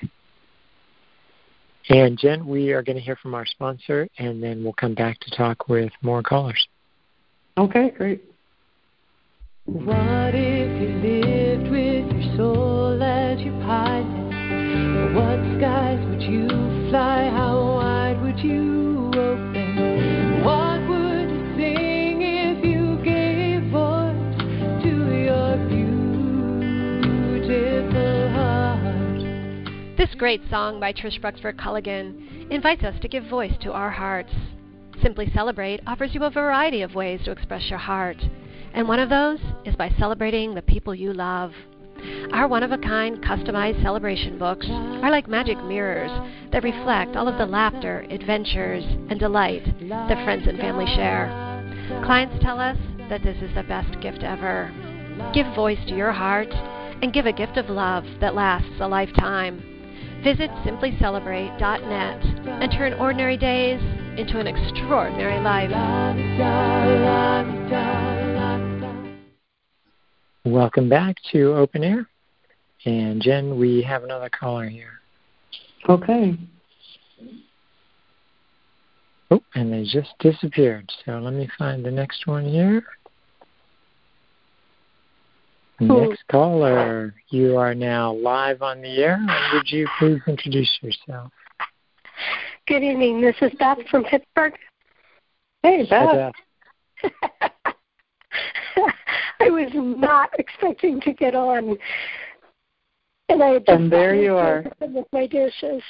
And Jen, we are going to hear from our sponsor, and then we'll come back to talk with more callers. Okay, great. What if you lived with your soul as your pilot? What skies would you fly? How wide would you open? What would you sing if you gave voice to your beautiful heart? This great song by Trish Bruxburg Culligan invites us to give voice to our hearts. Simply Celebrate offers you a variety of ways to express your heart, and one of those is by celebrating the people you love. Our one-of-a-kind customized celebration books are like magic mirrors that reflect all of the laughter, adventures, and delight that friends and family share. Clients tell us that this is the best gift ever. Give voice to your heart and give a gift of love that lasts a lifetime. Visit simply celebrate dot net and turn ordinary days into an extraordinary life. Welcome back to Open Air. And Jen, we have another caller here. Okay. Oh, and they just disappeared. So let me find the next one here. Next caller, you are now live on the air. And would you please introduce yourself? Good evening. This is Beth from Pittsburgh. Hey, Beth. Hi, Beth. I was not expecting to get on, and I just and there you are with my dishes.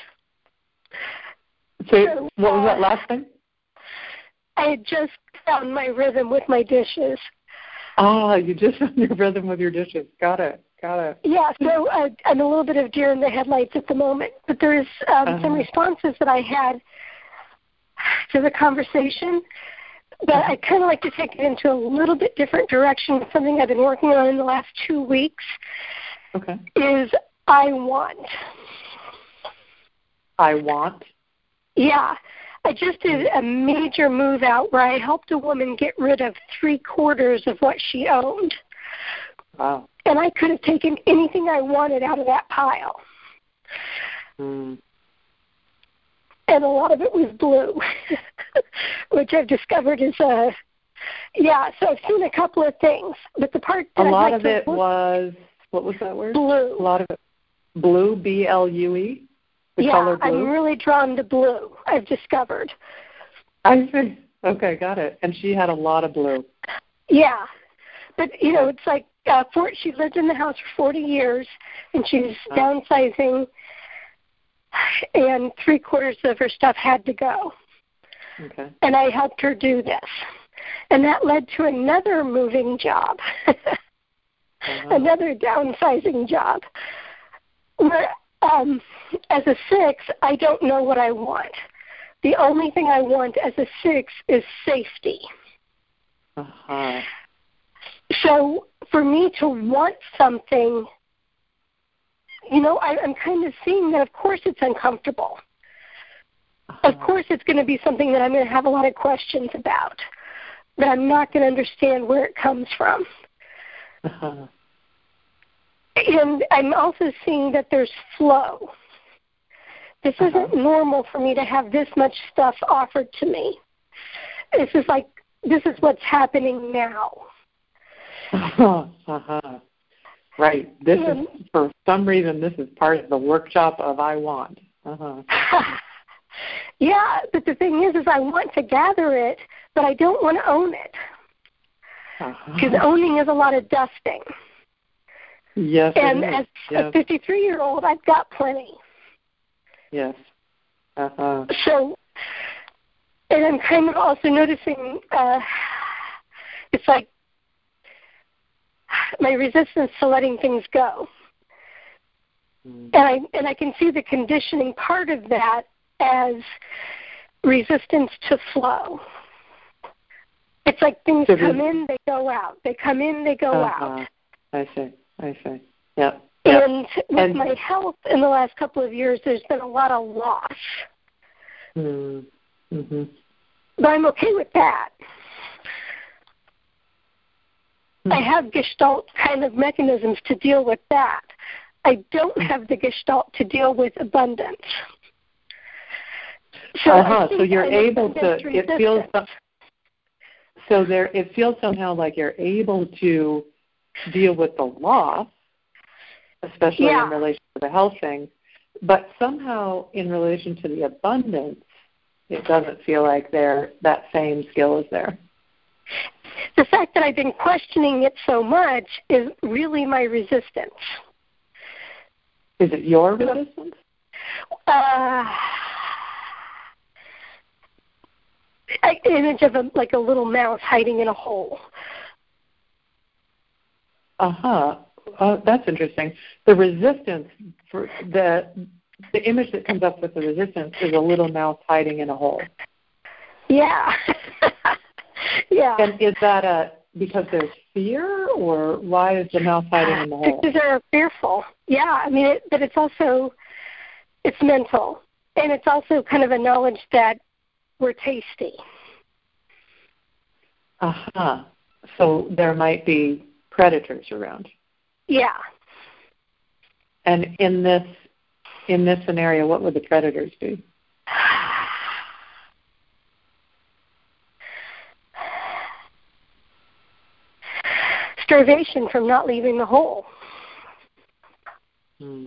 So, so what was that last thing? I had just found my rhythm with my dishes. Ah, you just found your rhythm with your dishes. Got it. Got it. Yeah. So uh, I'm a little bit of deer in the headlights at the moment, but there's um, uh-huh. some responses that I had to the conversation. But I'd kind of like to take it into a little bit different direction. Something I've been working on in the last two weeks okay. is I want. I want? Yeah. I just did a major move out where I helped a woman get rid of three quarters of what she owned. Wow. And I could have taken anything I wanted out of that pile. Mm. And a lot of it was blue, which I've discovered is a, yeah, so I've seen a couple of things. But the part that A I'd lot like of it look, was, what was that word? Blue. A lot of it. Blue, B L U E? The yeah, color blue? I'm really drawn to blue, I've discovered. I see. Okay, got it. And she had a lot of blue. Yeah. But, you know, it's like uh, for, she lived in the house for forty years, and she's oh. downsizing, and three-quarters of her stuff had to go. Okay. And I helped her do this. And that led to another moving job, uh-huh. another downsizing job, where um, as a six, I don't know what I want. The only thing I want as a six is safety. Uh-huh. So for me to want something, you know, I, I'm kind of seeing that, of course, it's uncomfortable. Uh-huh. Of course, it's going to be something that I'm going to have a lot of questions about, but I'm not going to understand where it comes from. Uh-huh. And I'm also seeing that there's flow. This uh-huh. isn't normal for me to have this much stuff offered to me. This is like, this is what's happening now. Uh-huh. Uh-huh. Right. This and, is, for some reason, this is part of the workshop of I want. Uh-huh. Yeah, but the thing is, is I want to gather it, but I don't want to own it. Because uh-huh. owning is a lot of dusting. Yes, and it is. as yes. a fifty-three-year-old, I've got plenty. Yes. Uh-huh. So, and I'm kind of also noticing, uh, it's like my resistance to letting things go. Mm. And I and I can see the conditioning part of that as resistance to flow. It's like things so come in, they go out. They come in, they go uh-huh. out. I see. I see. Yeah. And yep. with and, my health in the last couple of years, there's been a lot of loss. Mm-hmm. But I'm okay with that. Mm-hmm. I have Gestalt kind of mechanisms to deal with that. I don't have the Gestalt to deal with abundance. So, uh-huh. so you're able to, resistance. it feels, so there, it feels somehow like you're able to deal with the loss, especially yeah. in relation to the health thing, but somehow in relation to the abundance, it doesn't feel like there that same skill is there. The fact that I've been questioning it so much is really my resistance. Is it your resistance? Uh, an image of a, like a little mouse hiding in a hole. Uh-huh. Uh, that's interesting. The resistance, for the the image that comes up with the resistance is a little mouse hiding in a hole. Yeah. Yeah. And is that a because there's fear, or why is the mouse hiding in the hole? Because they're fearful. Yeah, I mean, it, but it's also, it's mental. And it's also kind of a knowledge that we're tasty. Uh-huh. So there might be predators around. Yeah. And in this in this scenario, what would the predators be? Starvation from not leaving the hole. Hmm.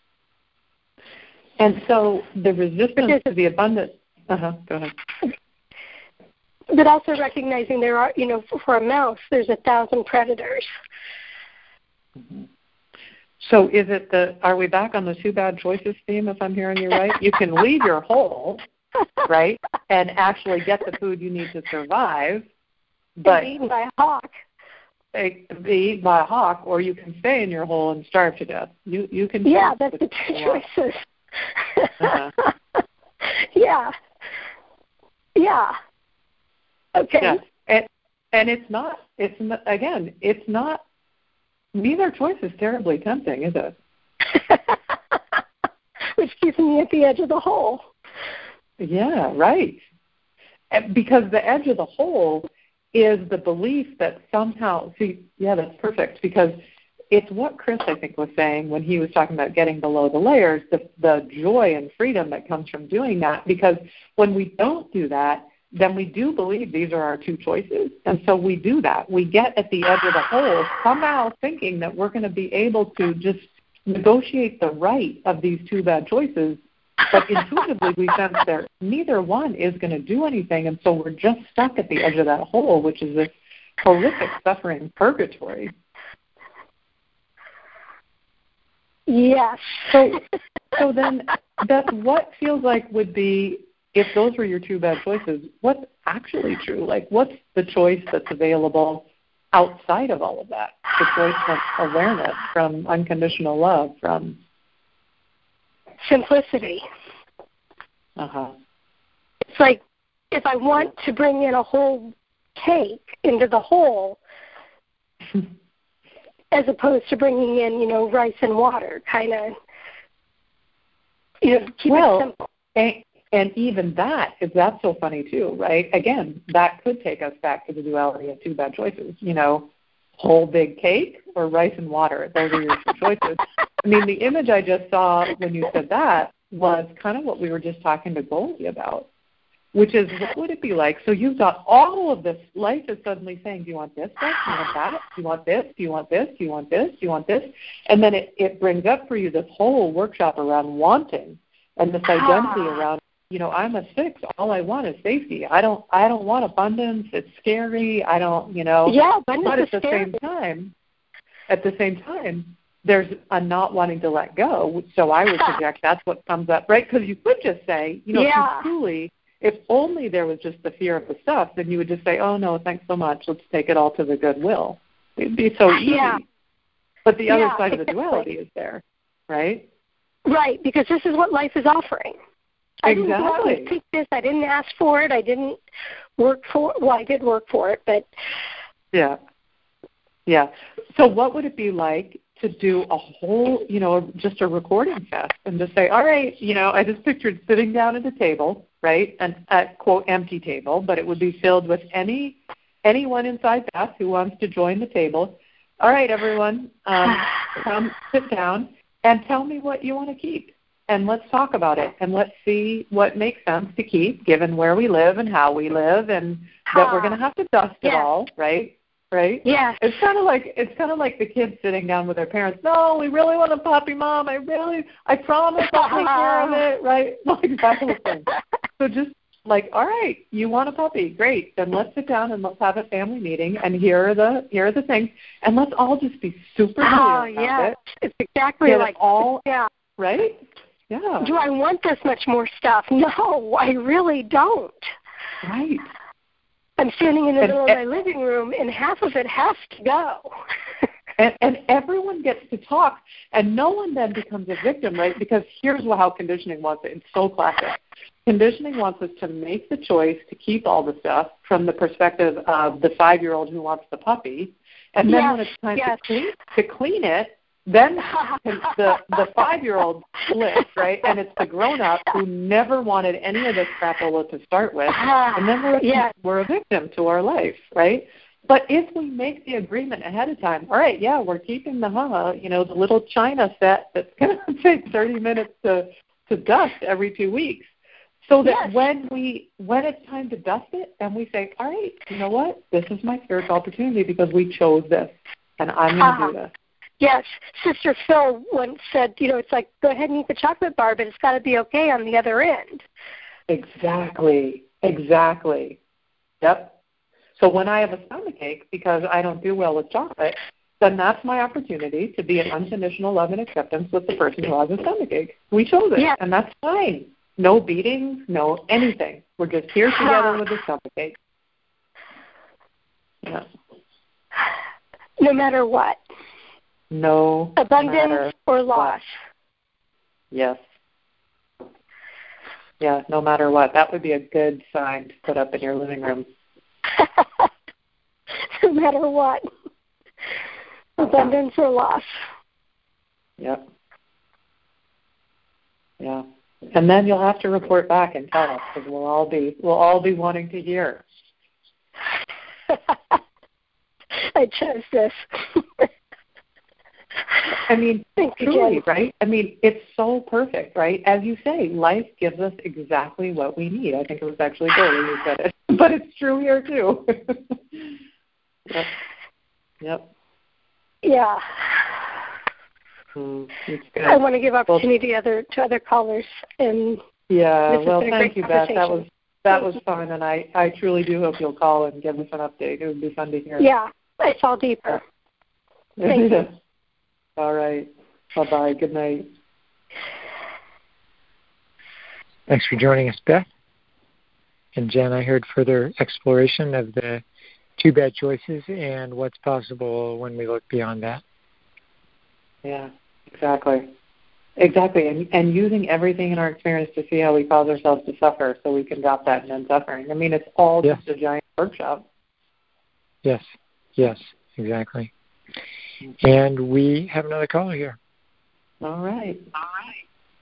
And so the resistance to the abundance. Uh-huh. Go ahead. But also recognizing there are, you know, for a mouse, there's a thousand predators. Mm-hmm. So is it the, are we back on the two bad choices theme, if I'm hearing you right? You can leave your hole, right, and actually get the food you need to survive, but be eaten by a hawk. Be eaten by a hawk, or you can stay in your hole and starve to death. You you can. Yeah, that's the two choices. Uh-huh. Yeah. Yeah. Okay. Yeah. And and it's not. It's not, again. It's not. Neither choice is terribly tempting, is it? Which keeps me at the edge of the hole. Yeah. Right. Because the edge of the hole is the belief that somehow, see, yeah, that's perfect, because it's what Chris, I think, was saying when he was talking about getting below the layers, the, the joy and freedom that comes from doing that, because when we don't do that, then we do believe these are our two choices, and so we do that. We get at the edge of the hole somehow thinking that we're going to be able to just negotiate the right of these two bad choices, but intuitively we sense that neither one is going to do anything, and so we're just stuck at the edge of that hole, which is this horrific suffering purgatory. Yes. So, so then, Beth, what feels like would be, if those were your two bad choices, what's actually true? Like, what's the choice that's available outside of all of that? The choice from awareness, from unconditional love, from simplicity. Uh-huh. It's like if I want to bring in a whole cake into the hole, as opposed to bringing in, you know, rice and water, kind of, you know, keep well, it simple. And, and even that, is that's so funny too, right? Again, that could take us back to the duality of two bad choices, you know, whole big cake or rice and water. Those are your two choices. I mean, the image I just saw when you said that was kind of what we were just talking to Goldie about, which is, what would it be like? So you've got all of this. Life is suddenly saying, do you want this? Do you want that? Do you want this? Do you want this? Do you want this? Do you want this? And then it, it brings up for you this whole workshop around wanting and this identity around, you know, I'm a six. All I want is safety. I don't I don't want abundance. It's scary. I don't, you know. Yeah, abundance but at is the scary. same time, at the same time, there's a not wanting to let go. So I would suggest that's what comes up, right? Because you could just say, you know, yeah. if you truly, if only there was just the fear of the stuff, then you would just say, oh, no, thanks so much. Let's take it all to the goodwill. It'd be so easy. Yeah. But the yeah, other side exactly. of the duality is there, right? Right, because this is what life is offering. I exactly. didn't go out and seek this. I didn't ask for it. I didn't work for it. Well, I did work for it, but... Yeah. Yeah. So what would it be like to do a whole, you know, just a recording fest and just say, all right, you know, I just pictured sitting down at a table, right, and a, quote, empty table, but it would be filled with any anyone inside Beth who wants to join the table. All right, everyone, um, come sit down and tell me what you want to keep. And let's talk about it, and let's see what makes sense to keep, given where we live and how we live, and that we're going to have to dust it yeah. all, right? Right? Yeah. It's kind of like it's kind of like the kids sitting down with their parents. No, we really want a puppy, Mom. I really, I promise I'll take care of it, right? Like that whole thing. So just like, all right, you want a puppy, great. Then let's sit down and let's have a family meeting, and here are the here are the things, and let's all just be super clear oh, about yeah. it. It's exactly Get like all yeah. right. Yeah. Do I want this much more stuff? No, I really don't. Right. I'm standing in the and, middle and, of my living room, and half of it has to go. and, and everyone gets to talk, and no one then becomes a victim, right? Because here's how conditioning wants it. It's so classic. Conditioning wants us to make the choice to keep all the stuff from the perspective of the five-year-old who wants the puppy, and then yes, when it's time yes. to clean to clean it, then the the five-year-old flips, right? And it's the grown-up who never wanted any of this crapola to start with, and then we're, yes. we're a victim to our life, right? But if we make the agreement ahead of time, all right, yeah, we're keeping the huh, you know, the little china set that's going to take thirty minutes to, to dust every two weeks, so that yes. when we when it's time to dust it, then we say, all right, you know what, this is my spiritual opportunity because we chose this, and I'm going to uh-huh. do this. Yes, Sister Phil once said, you know, it's like, go ahead and eat the chocolate bar, but it's got to be okay on the other end. Exactly, exactly. Yep. So when I have a stomachache because I don't do well with chocolate, then that's my opportunity to be in unconditional love and acceptance with the person who has a stomachache. We chose it, yes. and that's fine. No beatings, no anything. We're just here together with the stomachache. Yeah. No matter what. No abundance matter or loss. What. Yes. Yeah, no matter what. That would be a good sign to put up in your living room. No matter what. Abundance or loss. Yep. Yeah. And then you'll have to report back and tell us because we'll all be we'll all be wanting to hear. I chose this. I mean, Thank truly, you, right? I mean, it's so perfect, right? As you say, life gives us exactly what we need. I think it was actually Bill when you said it, but it's true here too. Yep. Yep. Yeah. Mm, I want to give opportunity well, other to other callers. And yeah. Well, thank you, Beth. That was that thank was fun, and I I truly do hope you'll call and give us an update. It would be fun to hear. Yeah, it's all deeper. Yeah. Thank you. All right. Bye-bye. Good night. Thanks for joining us, Beth. And Jen, I heard further exploration of the two bad choices and what's possible when we look beyond that. Yeah, exactly. Exactly. And, and using everything in our experience to see how we cause ourselves to suffer so we can drop that and end suffering. I mean, it's all yes. just a giant workshop. Yes. Yes, exactly. And we have another caller here. All right. All right.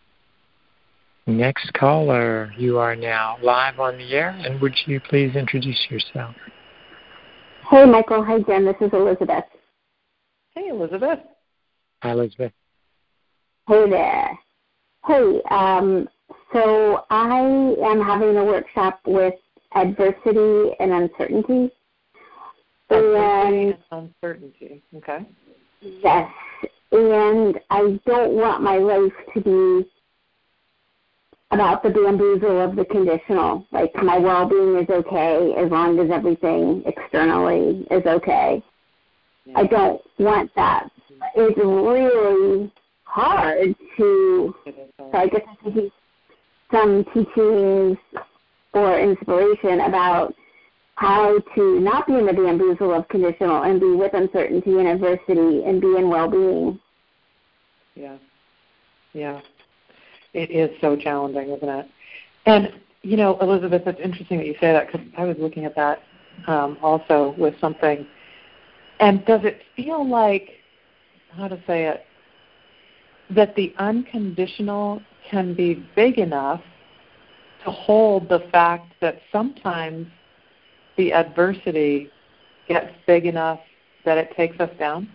Next caller, you are now live on the air, and would you please introduce yourself? Hey, Michael. Hi, Jen. This is Elizabeth. Hey, Elizabeth. Hi, Elizabeth. Hey there. Hey, um, so I am having a workshop with adversity and uncertainty. Adversity and uncertainty. Okay. Yes, and I don't want my life to be about the bamboozle of the conditional. Like, my well-being is okay as long as everything externally is okay. Yeah. I don't want that. It's really hard to, so I guess I could use some teachings or inspiration about how to not be in the bamboozle of conditional and be with uncertainty and adversity and be in well-being. Yeah. Yeah. It is so challenging, isn't it? And, you know, Elizabeth, it's interesting that you say that because I was looking at that um, also with something. And does it feel like, how to say it, that the unconditional can be big enough to hold the fact that sometimes the adversity gets big enough that it takes us down?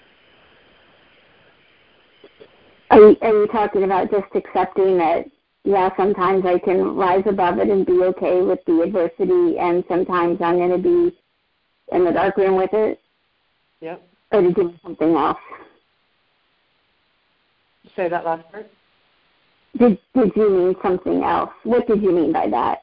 Are you, are you talking about just accepting that, yeah, sometimes I can rise above it and be okay with the adversity, and sometimes I'm going to be in the dark room with it? Yep. Or to do something else? Say that last part. Did, did you mean something else? What did you mean by that?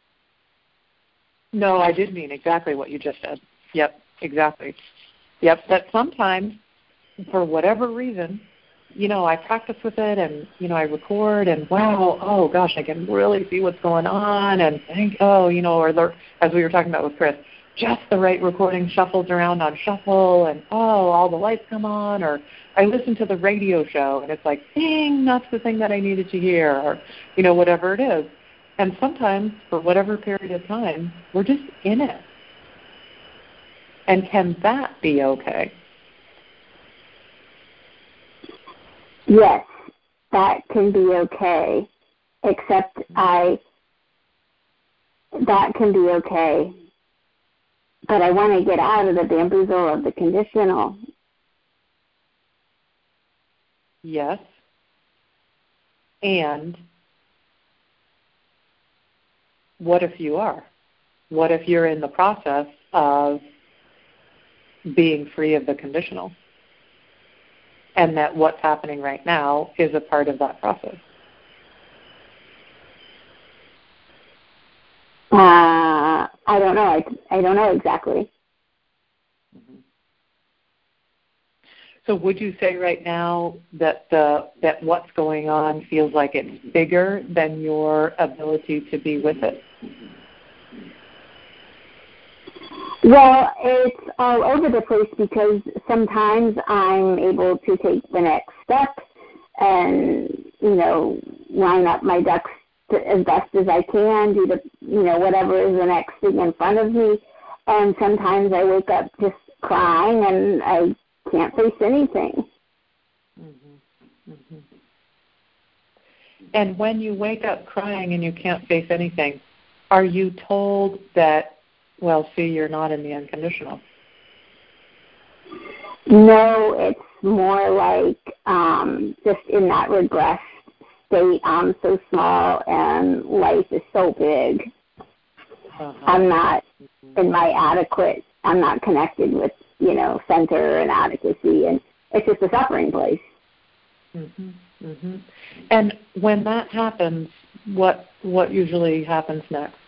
No, I did mean exactly what you just said. Yep, exactly. Yep, that sometimes, for whatever reason, you know, I practice with it and, you know, I record and wow, oh gosh, I can really see what's going on and think, oh, you know, or the, as we were talking about with Chris, just the right recording shuffles around on shuffle and oh, all the lights come on, or I listen to the radio show and it's like, ding, that's the thing that I needed to hear, or, you know, whatever it is. And sometimes, for whatever period of time, we're just in it. And can that be okay? Yes, that can be okay, except I, that can be okay, but I want to get out of the bamboozle of the conditional. Yes. And what if you are? What if you're in the process of being free of the conditional? And that what's happening right now is a part of that process. Uh, I don't know. I, I don't know exactly. Mm-hmm. So would you say right now that the that what's going on feels like it's bigger than your ability to be with it? Well, it's all over the place because sometimes I'm able to take the next step and, you know, line up my ducks to, as best as I can, do the, you know, whatever is the next thing in front of me. And sometimes I wake up just crying and I can't face anything. Mm-hmm. Mm-hmm. And when you wake up crying and you can't face anything, are you told that, well, see, you're not in the unconditional? No, it's more like um, just in that regressed state. I'm so small and life is so big. Uh-huh. I'm not in my adequate, I'm not connected with, you know, center and adequacy, and it's just a suffering place. Mm-hmm. Mm-hmm. And when that happens, what what usually happens next?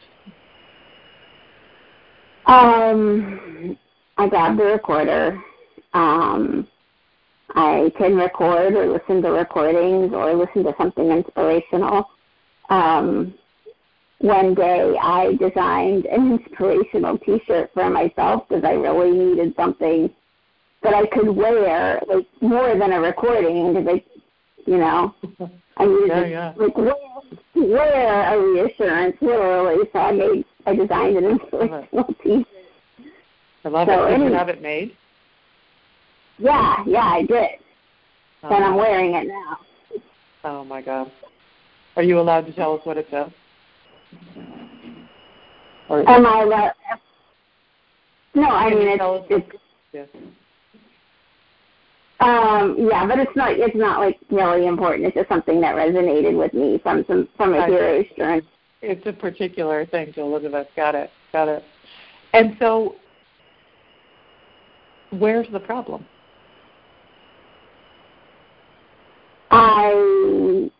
Um, I grab the recorder. Um, I can record or listen to recordings or listen to something inspirational. Um, one day I designed an inspirational T-shirt for myself because I really needed something that I could wear, like more than a recording, because I, you know, I needed yeah, to yeah. like wear, wear a reassurance, literally. So I made, I designed an inspirational T-shirt. I love so it. Did anyway, you have it made? Yeah, yeah, I did. Oh. And I'm wearing it now. Oh, my God. Are you allowed to tell us what it says? Or Am I allowed? No, I Can mean, you it's, tell us it's yes. um, yeah, but it's not, it's not like really important. It's just something that resonated with me from some, from a hero's journey. It's a particular thing to Elizabeth. Got it. Got it. And so, where's the problem? I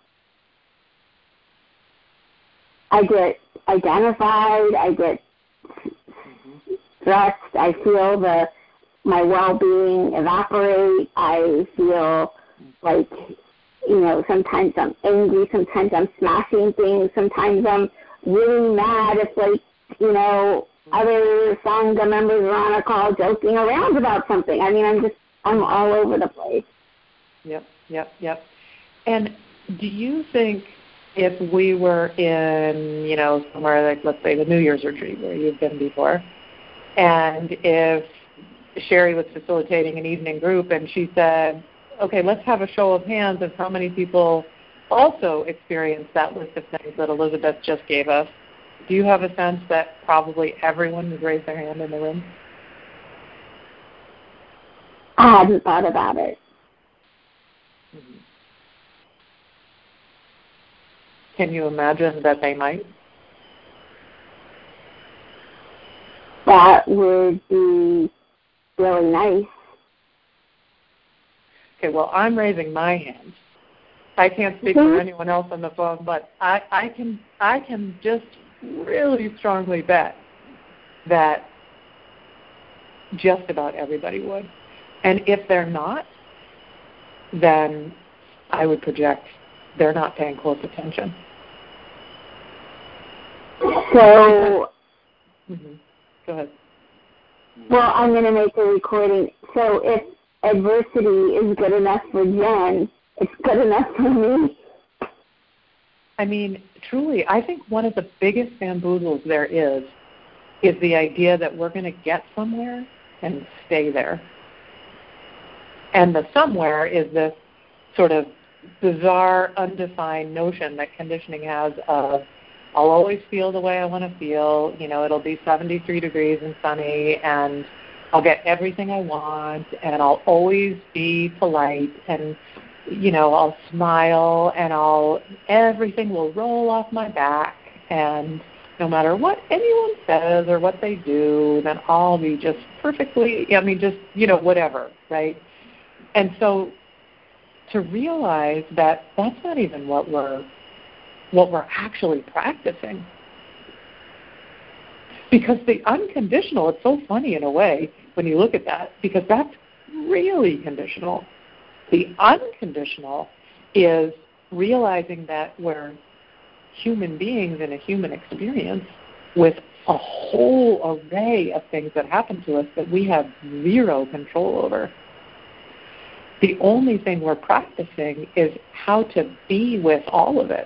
I get identified. I get mm-hmm. stressed. I feel the my well-being evaporate. I feel like, you know, sometimes I'm angry. Sometimes I'm smashing things. Sometimes I'm really mad if, like, you know, other Sangha members are on a call joking around about something. I mean, I'm just, I'm all over the place. Yep, yep, yep. And do you think if we were in, you know, somewhere like, let's say, the New Year's retreat where you've been before, and if Sherry was facilitating an evening group and she said, okay, let's have a show of hands of how many people also experienced that list of things that Elizabeth just gave us, do you have a sense that probably everyone would raise their hand in the room? I hadn't thought about it. Mm-hmm. Can you imagine that they might? That would be really nice. Okay, well, I'm raising my hand. I can't speak mm-hmm. for anyone else on the phone, but I, I can I can just really strongly bet that just about everybody would. And if they're not, then I would project they're not paying close attention. So, mm-hmm. Go ahead. Well, I'm going to make a recording. So if adversity is good enough for Jen, it's good enough for me. I mean, truly, I think one of the biggest bamboozles there is, is the idea that we're going to get somewhere and stay there. And the somewhere is this sort of bizarre, undefined notion that conditioning has of, I'll always feel the way I want to feel, you know, it'll be seventy-three degrees and sunny, and I'll get everything I want, and I'll always be polite, and, you know, I'll smile, and I'll, everything will roll off my back, and no matter what anyone says or what they do, then I'll be just perfectly, I mean, just, you know, whatever, right? And so to realize that that's not even what we're what we're actually practicing. Because the unconditional, it's so funny in a way when you look at that, because that's really conditional. The unconditional is realizing that we're human beings in a human experience with a whole array of things that happen to us that we have zero control over. The only thing we're practicing is how to be with all of it.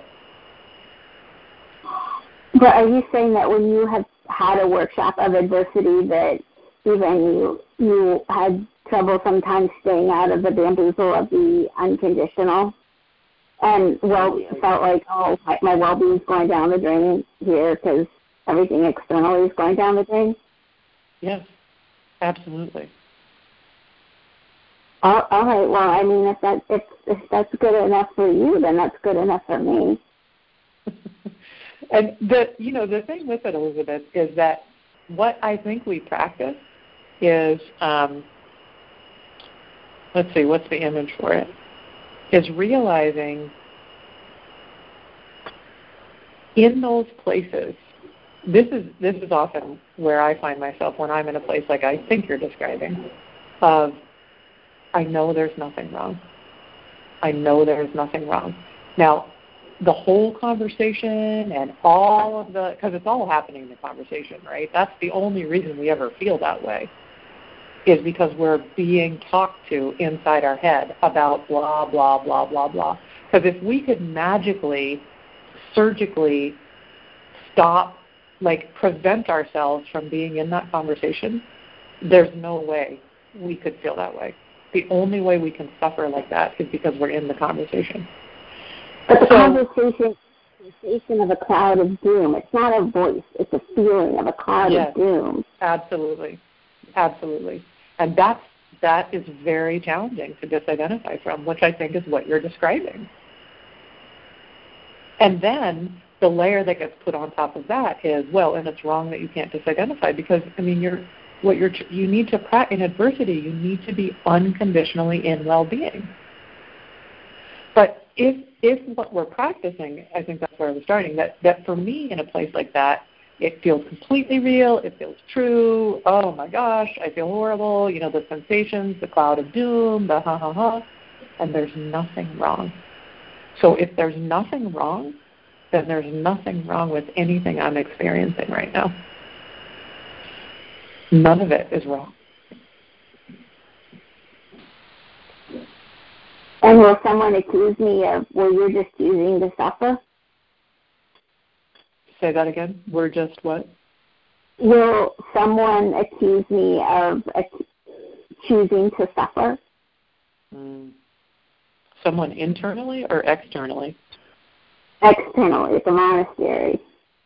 But are you saying that when you have had a workshop of adversity that even you you had trouble sometimes staying out of the bamboozle of the unconditional, and well felt like, oh, my, my well-being is going down the drain here because everything externally is going down the drain? Yes, absolutely. All, all right. Well, I mean, if that if if that's good enough for you, then that's good enough for me. And the you know the thing with it, Elizabeth, is that what I think we practice is um, let's see, what's the image for it? Is realizing in those places. This is this is often where I find myself when I'm in a place like I think you're describing, of I know there's nothing wrong. I know there's nothing wrong. Now, the whole conversation and all of the, because it's all happening in the conversation, right? That's the only reason we ever feel that way, is because we're being talked to inside our head about blah, blah, blah, blah, blah. Because if we could magically, surgically stop, like prevent ourselves from being in that conversation, there's no way we could feel that way. The only way we can suffer like that is because we're in the conversation. But the so, conversation is a sensation of a cloud of doom. It's not a voice. It's a feeling of a cloud yes, of doom. Absolutely. Absolutely. And that's, that is very challenging to disidentify from, which I think is what you're describing. And then the layer that gets put on top of that is, well, and it's wrong that you can't disidentify because, I mean, you're what you're you need to practice in adversity. You need to be unconditionally in well-being. But if if what we're practicing, I think that's where I was starting. That that for me, in a place like that, it feels completely real. It feels true. Oh my gosh, I feel horrible. You know, the sensations, the cloud of doom, the ha ha ha, and there's nothing wrong. So if there's nothing wrong, then there's nothing wrong with anything I'm experiencing right now. None of it is wrong. And will someone accuse me of, well, you're just choosing to suffer? Say that again. We're just what? Will someone accuse me of ac- choosing to suffer? Mm. Someone internally or externally? Externally, at the monastery.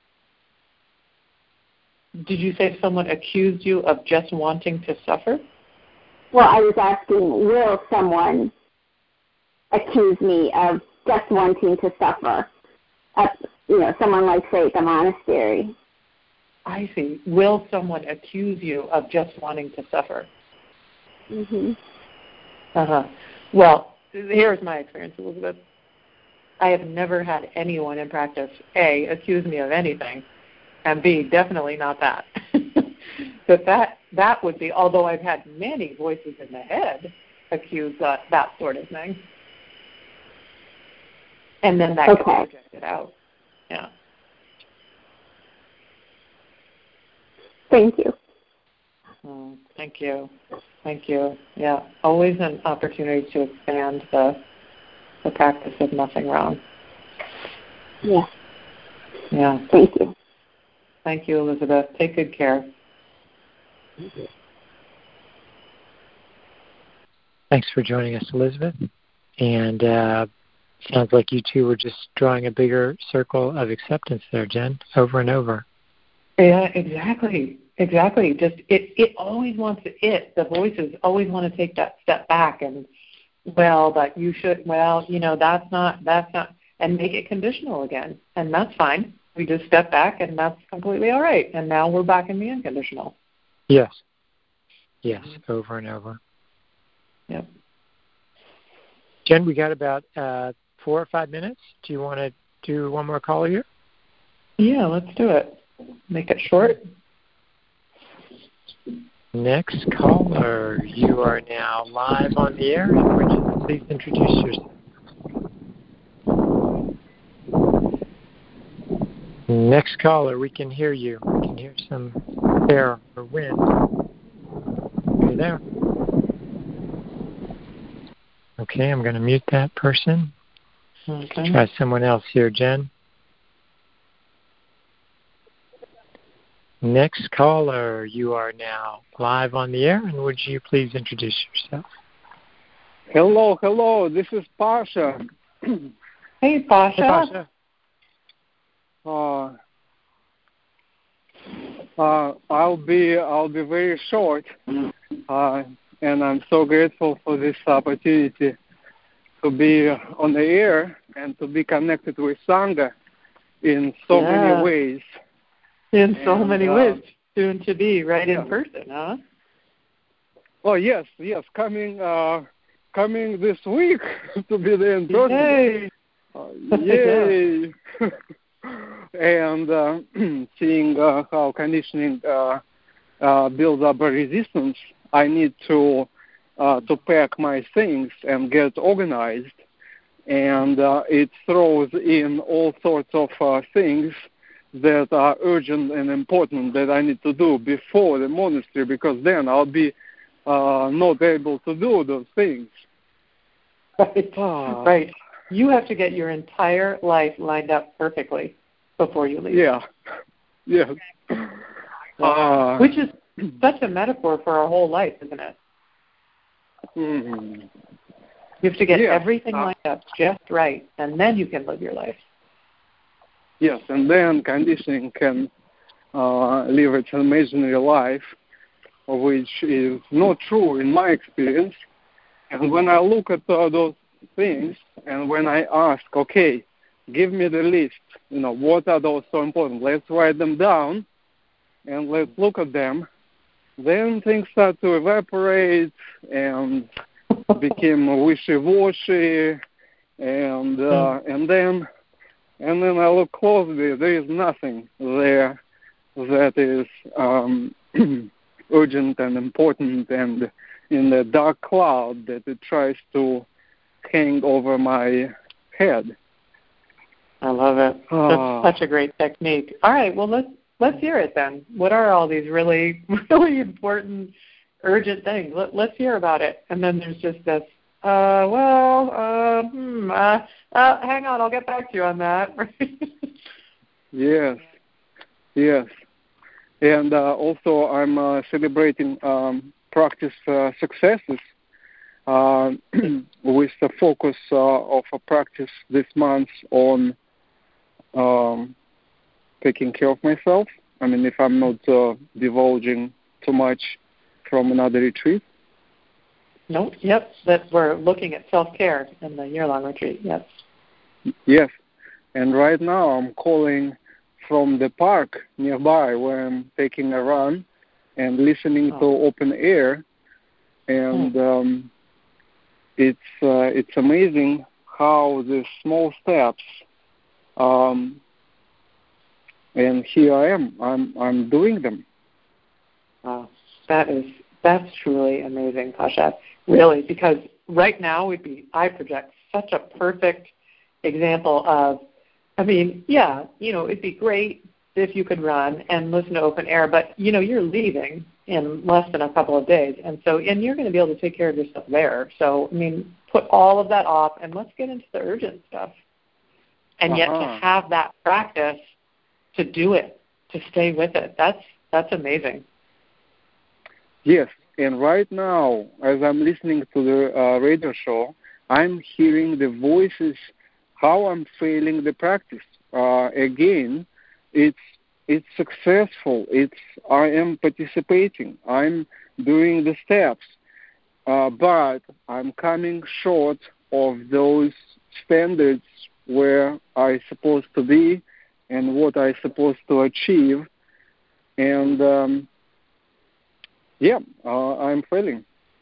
Did you say someone accused you of just wanting to suffer? Well, I was asking, will someone accuse me of just wanting to suffer? At, you know, someone like, say, at the monastery. I see. Will someone accuse you of just wanting to suffer? Mm-hmm. Uh-huh. Well, here's my experience, Elizabeth. I have never had anyone in practice, A, accuse me of anything, and B, definitely not that. But that that would be, although I've had many voices in the head accuse that, that sort of thing. And then that okay. gets projected out. Yeah. Thank you. Mm, thank you. Thank you. Yeah. Always an opportunity to expand the the practice of nothing wrong. Yeah. Yeah. Thank you. Thank you, Elizabeth. Take good care. Thanks for joining us, Elizabeth. And uh, sounds like you two were just drawing a bigger circle of acceptance there, Jen, over and over. Yeah, exactly. Exactly. Just it, it always wants to, it, the voices always want to take that step back and, well, but you should, well, you know, that's not, that's not, and make it conditional again. And that's fine. We just step back and that's completely all right. And now we're back in the unconditional. Yes. Yes, over and over. Yep. Jen, we got about uh, four or five minutes. Do you want to do one more call here? Yeah, let's do it. Make it short. Next caller, you are now live on the air. And would you please introduce yourself? Next caller, we can hear you. We can hear some air or wind. Are you there? Okay, I'm going to mute that person. Okay. Try someone else here, Jen. Next caller, you are now live on the air, and would you please introduce yourself? Hello, hello. This is Pasha. Hey, Pasha. Hey, Pasha. Uh, uh, I'll be I'll be very short, uh, and I'm so grateful for this opportunity to be on the air and to be connected with Sangha in so yeah. many ways. In so and, many uh, ways, soon to be right yeah. in person, huh? Oh yes, yes, coming uh, coming this week to be there in person. Yay! Uh, yay! and uh, seeing uh, how conditioning uh, uh, builds up a resistance, I need to uh, to pack my things and get organized, and uh, it throws in all sorts of uh, things that are urgent and important that I need to do before the monastery, because then I'll be uh, not able to do those things. Right. Ah. Right. You have to get your entire life lined up perfectly before you leave. Yeah. Yes. Uh, Which is such a metaphor for our whole life, isn't it? Mm-hmm. You have to get yeah. everything uh, lined up just right, and then you can live your life. Yes, and then conditioning can uh, live its imaginary life, which is not true in my experience. And when I look at uh, those things, and when I ask, okay, give me the list, you know, what are those so important? Let's write them down, and let's look at them. Then things start to evaporate and become wishy-washy, and uh, and then and then I look closely. There is nothing there that is um, urgent and important, and in the dark cloud that it tries to hang over my head. I love it. Oh. That's such a great technique. All right, well let's let's hear it then. What are all these really really important, urgent things? Let, let's hear about it. And then there's just this. Uh, well, uh, hmm, uh, uh, hang on, I'll get back to you on that. Yes, yes. And uh, also I'm uh, celebrating um, practice uh, successes uh, with the focus uh, of a practice this month on um, taking care of myself. I mean, if I'm not uh, divulging too much from another retreat. No, yep, that we're looking at self-care in the year-long retreat, yes. Yes, and right now I'm calling from the park nearby where I'm taking a run and listening oh. to open air, and oh. um, it's uh, it's amazing how the small steps, um, and here I am, I'm I'm doing them. Wow, that is that's truly amazing, Pasha. Really, because right now would be I project such a perfect example of, I mean, yeah, you know, it'd be great if you could run and listen to open air, but, you know, you're leaving in less than a couple of days. And so, and you're going to be able to take care of yourself there. So, I mean, put all of that off and let's get into the urgent stuff. And uh-huh. yet to have that practice to do it, to stay with it, that's that's amazing. Yes, and right now, as I'm listening to the uh, radio show, I'm hearing the voices, how I'm failing the practice. Uh, again, it's it's successful. It's I am participating. I'm doing the steps, uh, but I'm coming short of those standards where I'm supposed to be and what I'm supposed to achieve. And um, yeah, uh, I'm failing.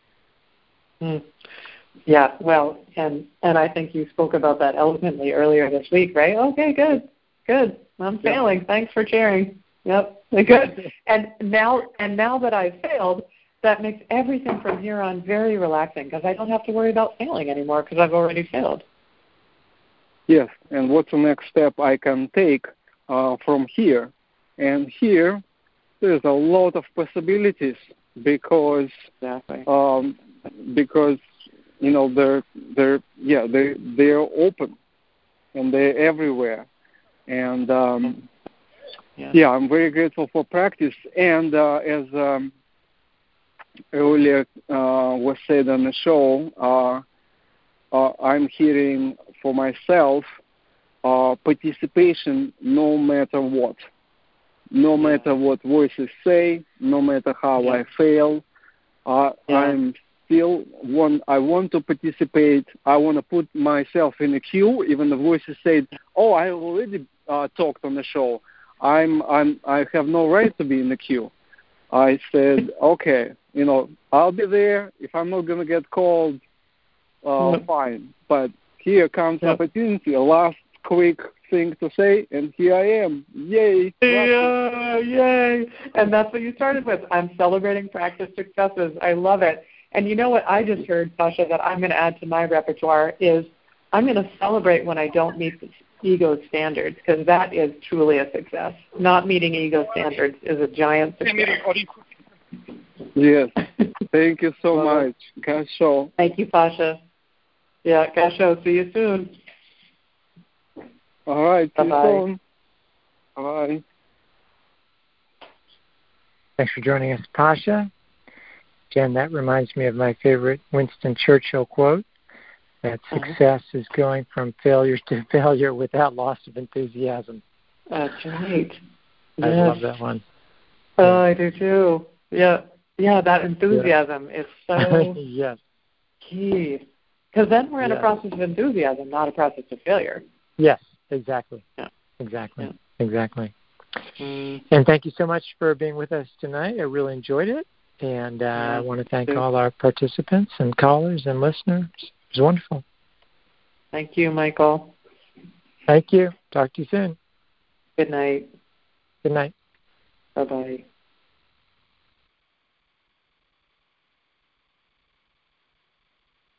Mm. Yeah, well, and and I think you spoke about that eloquently earlier this week, right? Okay, good, good. I'm failing. Yep. Thanks for sharing. Yep, good. And now, and now that I've failed, that makes everything from here on very relaxing because I don't have to worry about failing anymore because I've already failed. Yes, and what's the next step I can take uh, from here? And here, there's a lot of possibilities because exactly. um, because you know they're they're yeah they they're open and they're everywhere. And um, yeah. yeah, I'm very grateful for practice. And uh, as um, earlier uh, was said on the show, uh, uh, I'm hearing for myself uh, participation no matter what. No matter yeah. what voices say, no matter how yeah. I fail, uh, yeah. I'm still want. I want to participate. I want to put myself in a queue. Even the voices say, "Oh, I already uh, talked on the show. I'm. I'm. I have no right to be in the queue." I said, "Okay, you know, I'll be there. If I'm not going to get called, uh, yeah. fine. But here comes yeah. opportunity. A last quick thing to say, and here I am. Yay! Yeah, yay! And that's what you started with. I'm celebrating practice successes. I love it. And you know what I just heard, Sasha, that I'm going to add to my repertoire is I'm going to celebrate when I don't meet the ego standards because that is truly a success. Not meeting ego standards is a giant success. Yes. Thank you so much. Gasho. Thank you, Sasha. Yeah, Gasho. See you soon. All right. See Bye-bye. you soon. Bye. Thanks for joining us, Pasha. Jen, that reminds me of my favorite Winston Churchill quote, that success uh-huh. is going from failure to failure without loss of enthusiasm. That's right. I yes. love that one. Oh, I do too. Yeah, yeah. That enthusiasm yeah. is so yes. key. Because then we're in yes. a process of enthusiasm, not a process of failure. Yes, exactly. Yeah. Exactly. Yeah. Exactly. Mm. And thank you so much for being with us tonight. I really enjoyed it. And uh, yeah. I want to thank all our participants and callers and listeners. It was wonderful. Thank you, Michael. Thank you. Talk to you soon. Good night. Good night. Bye-bye.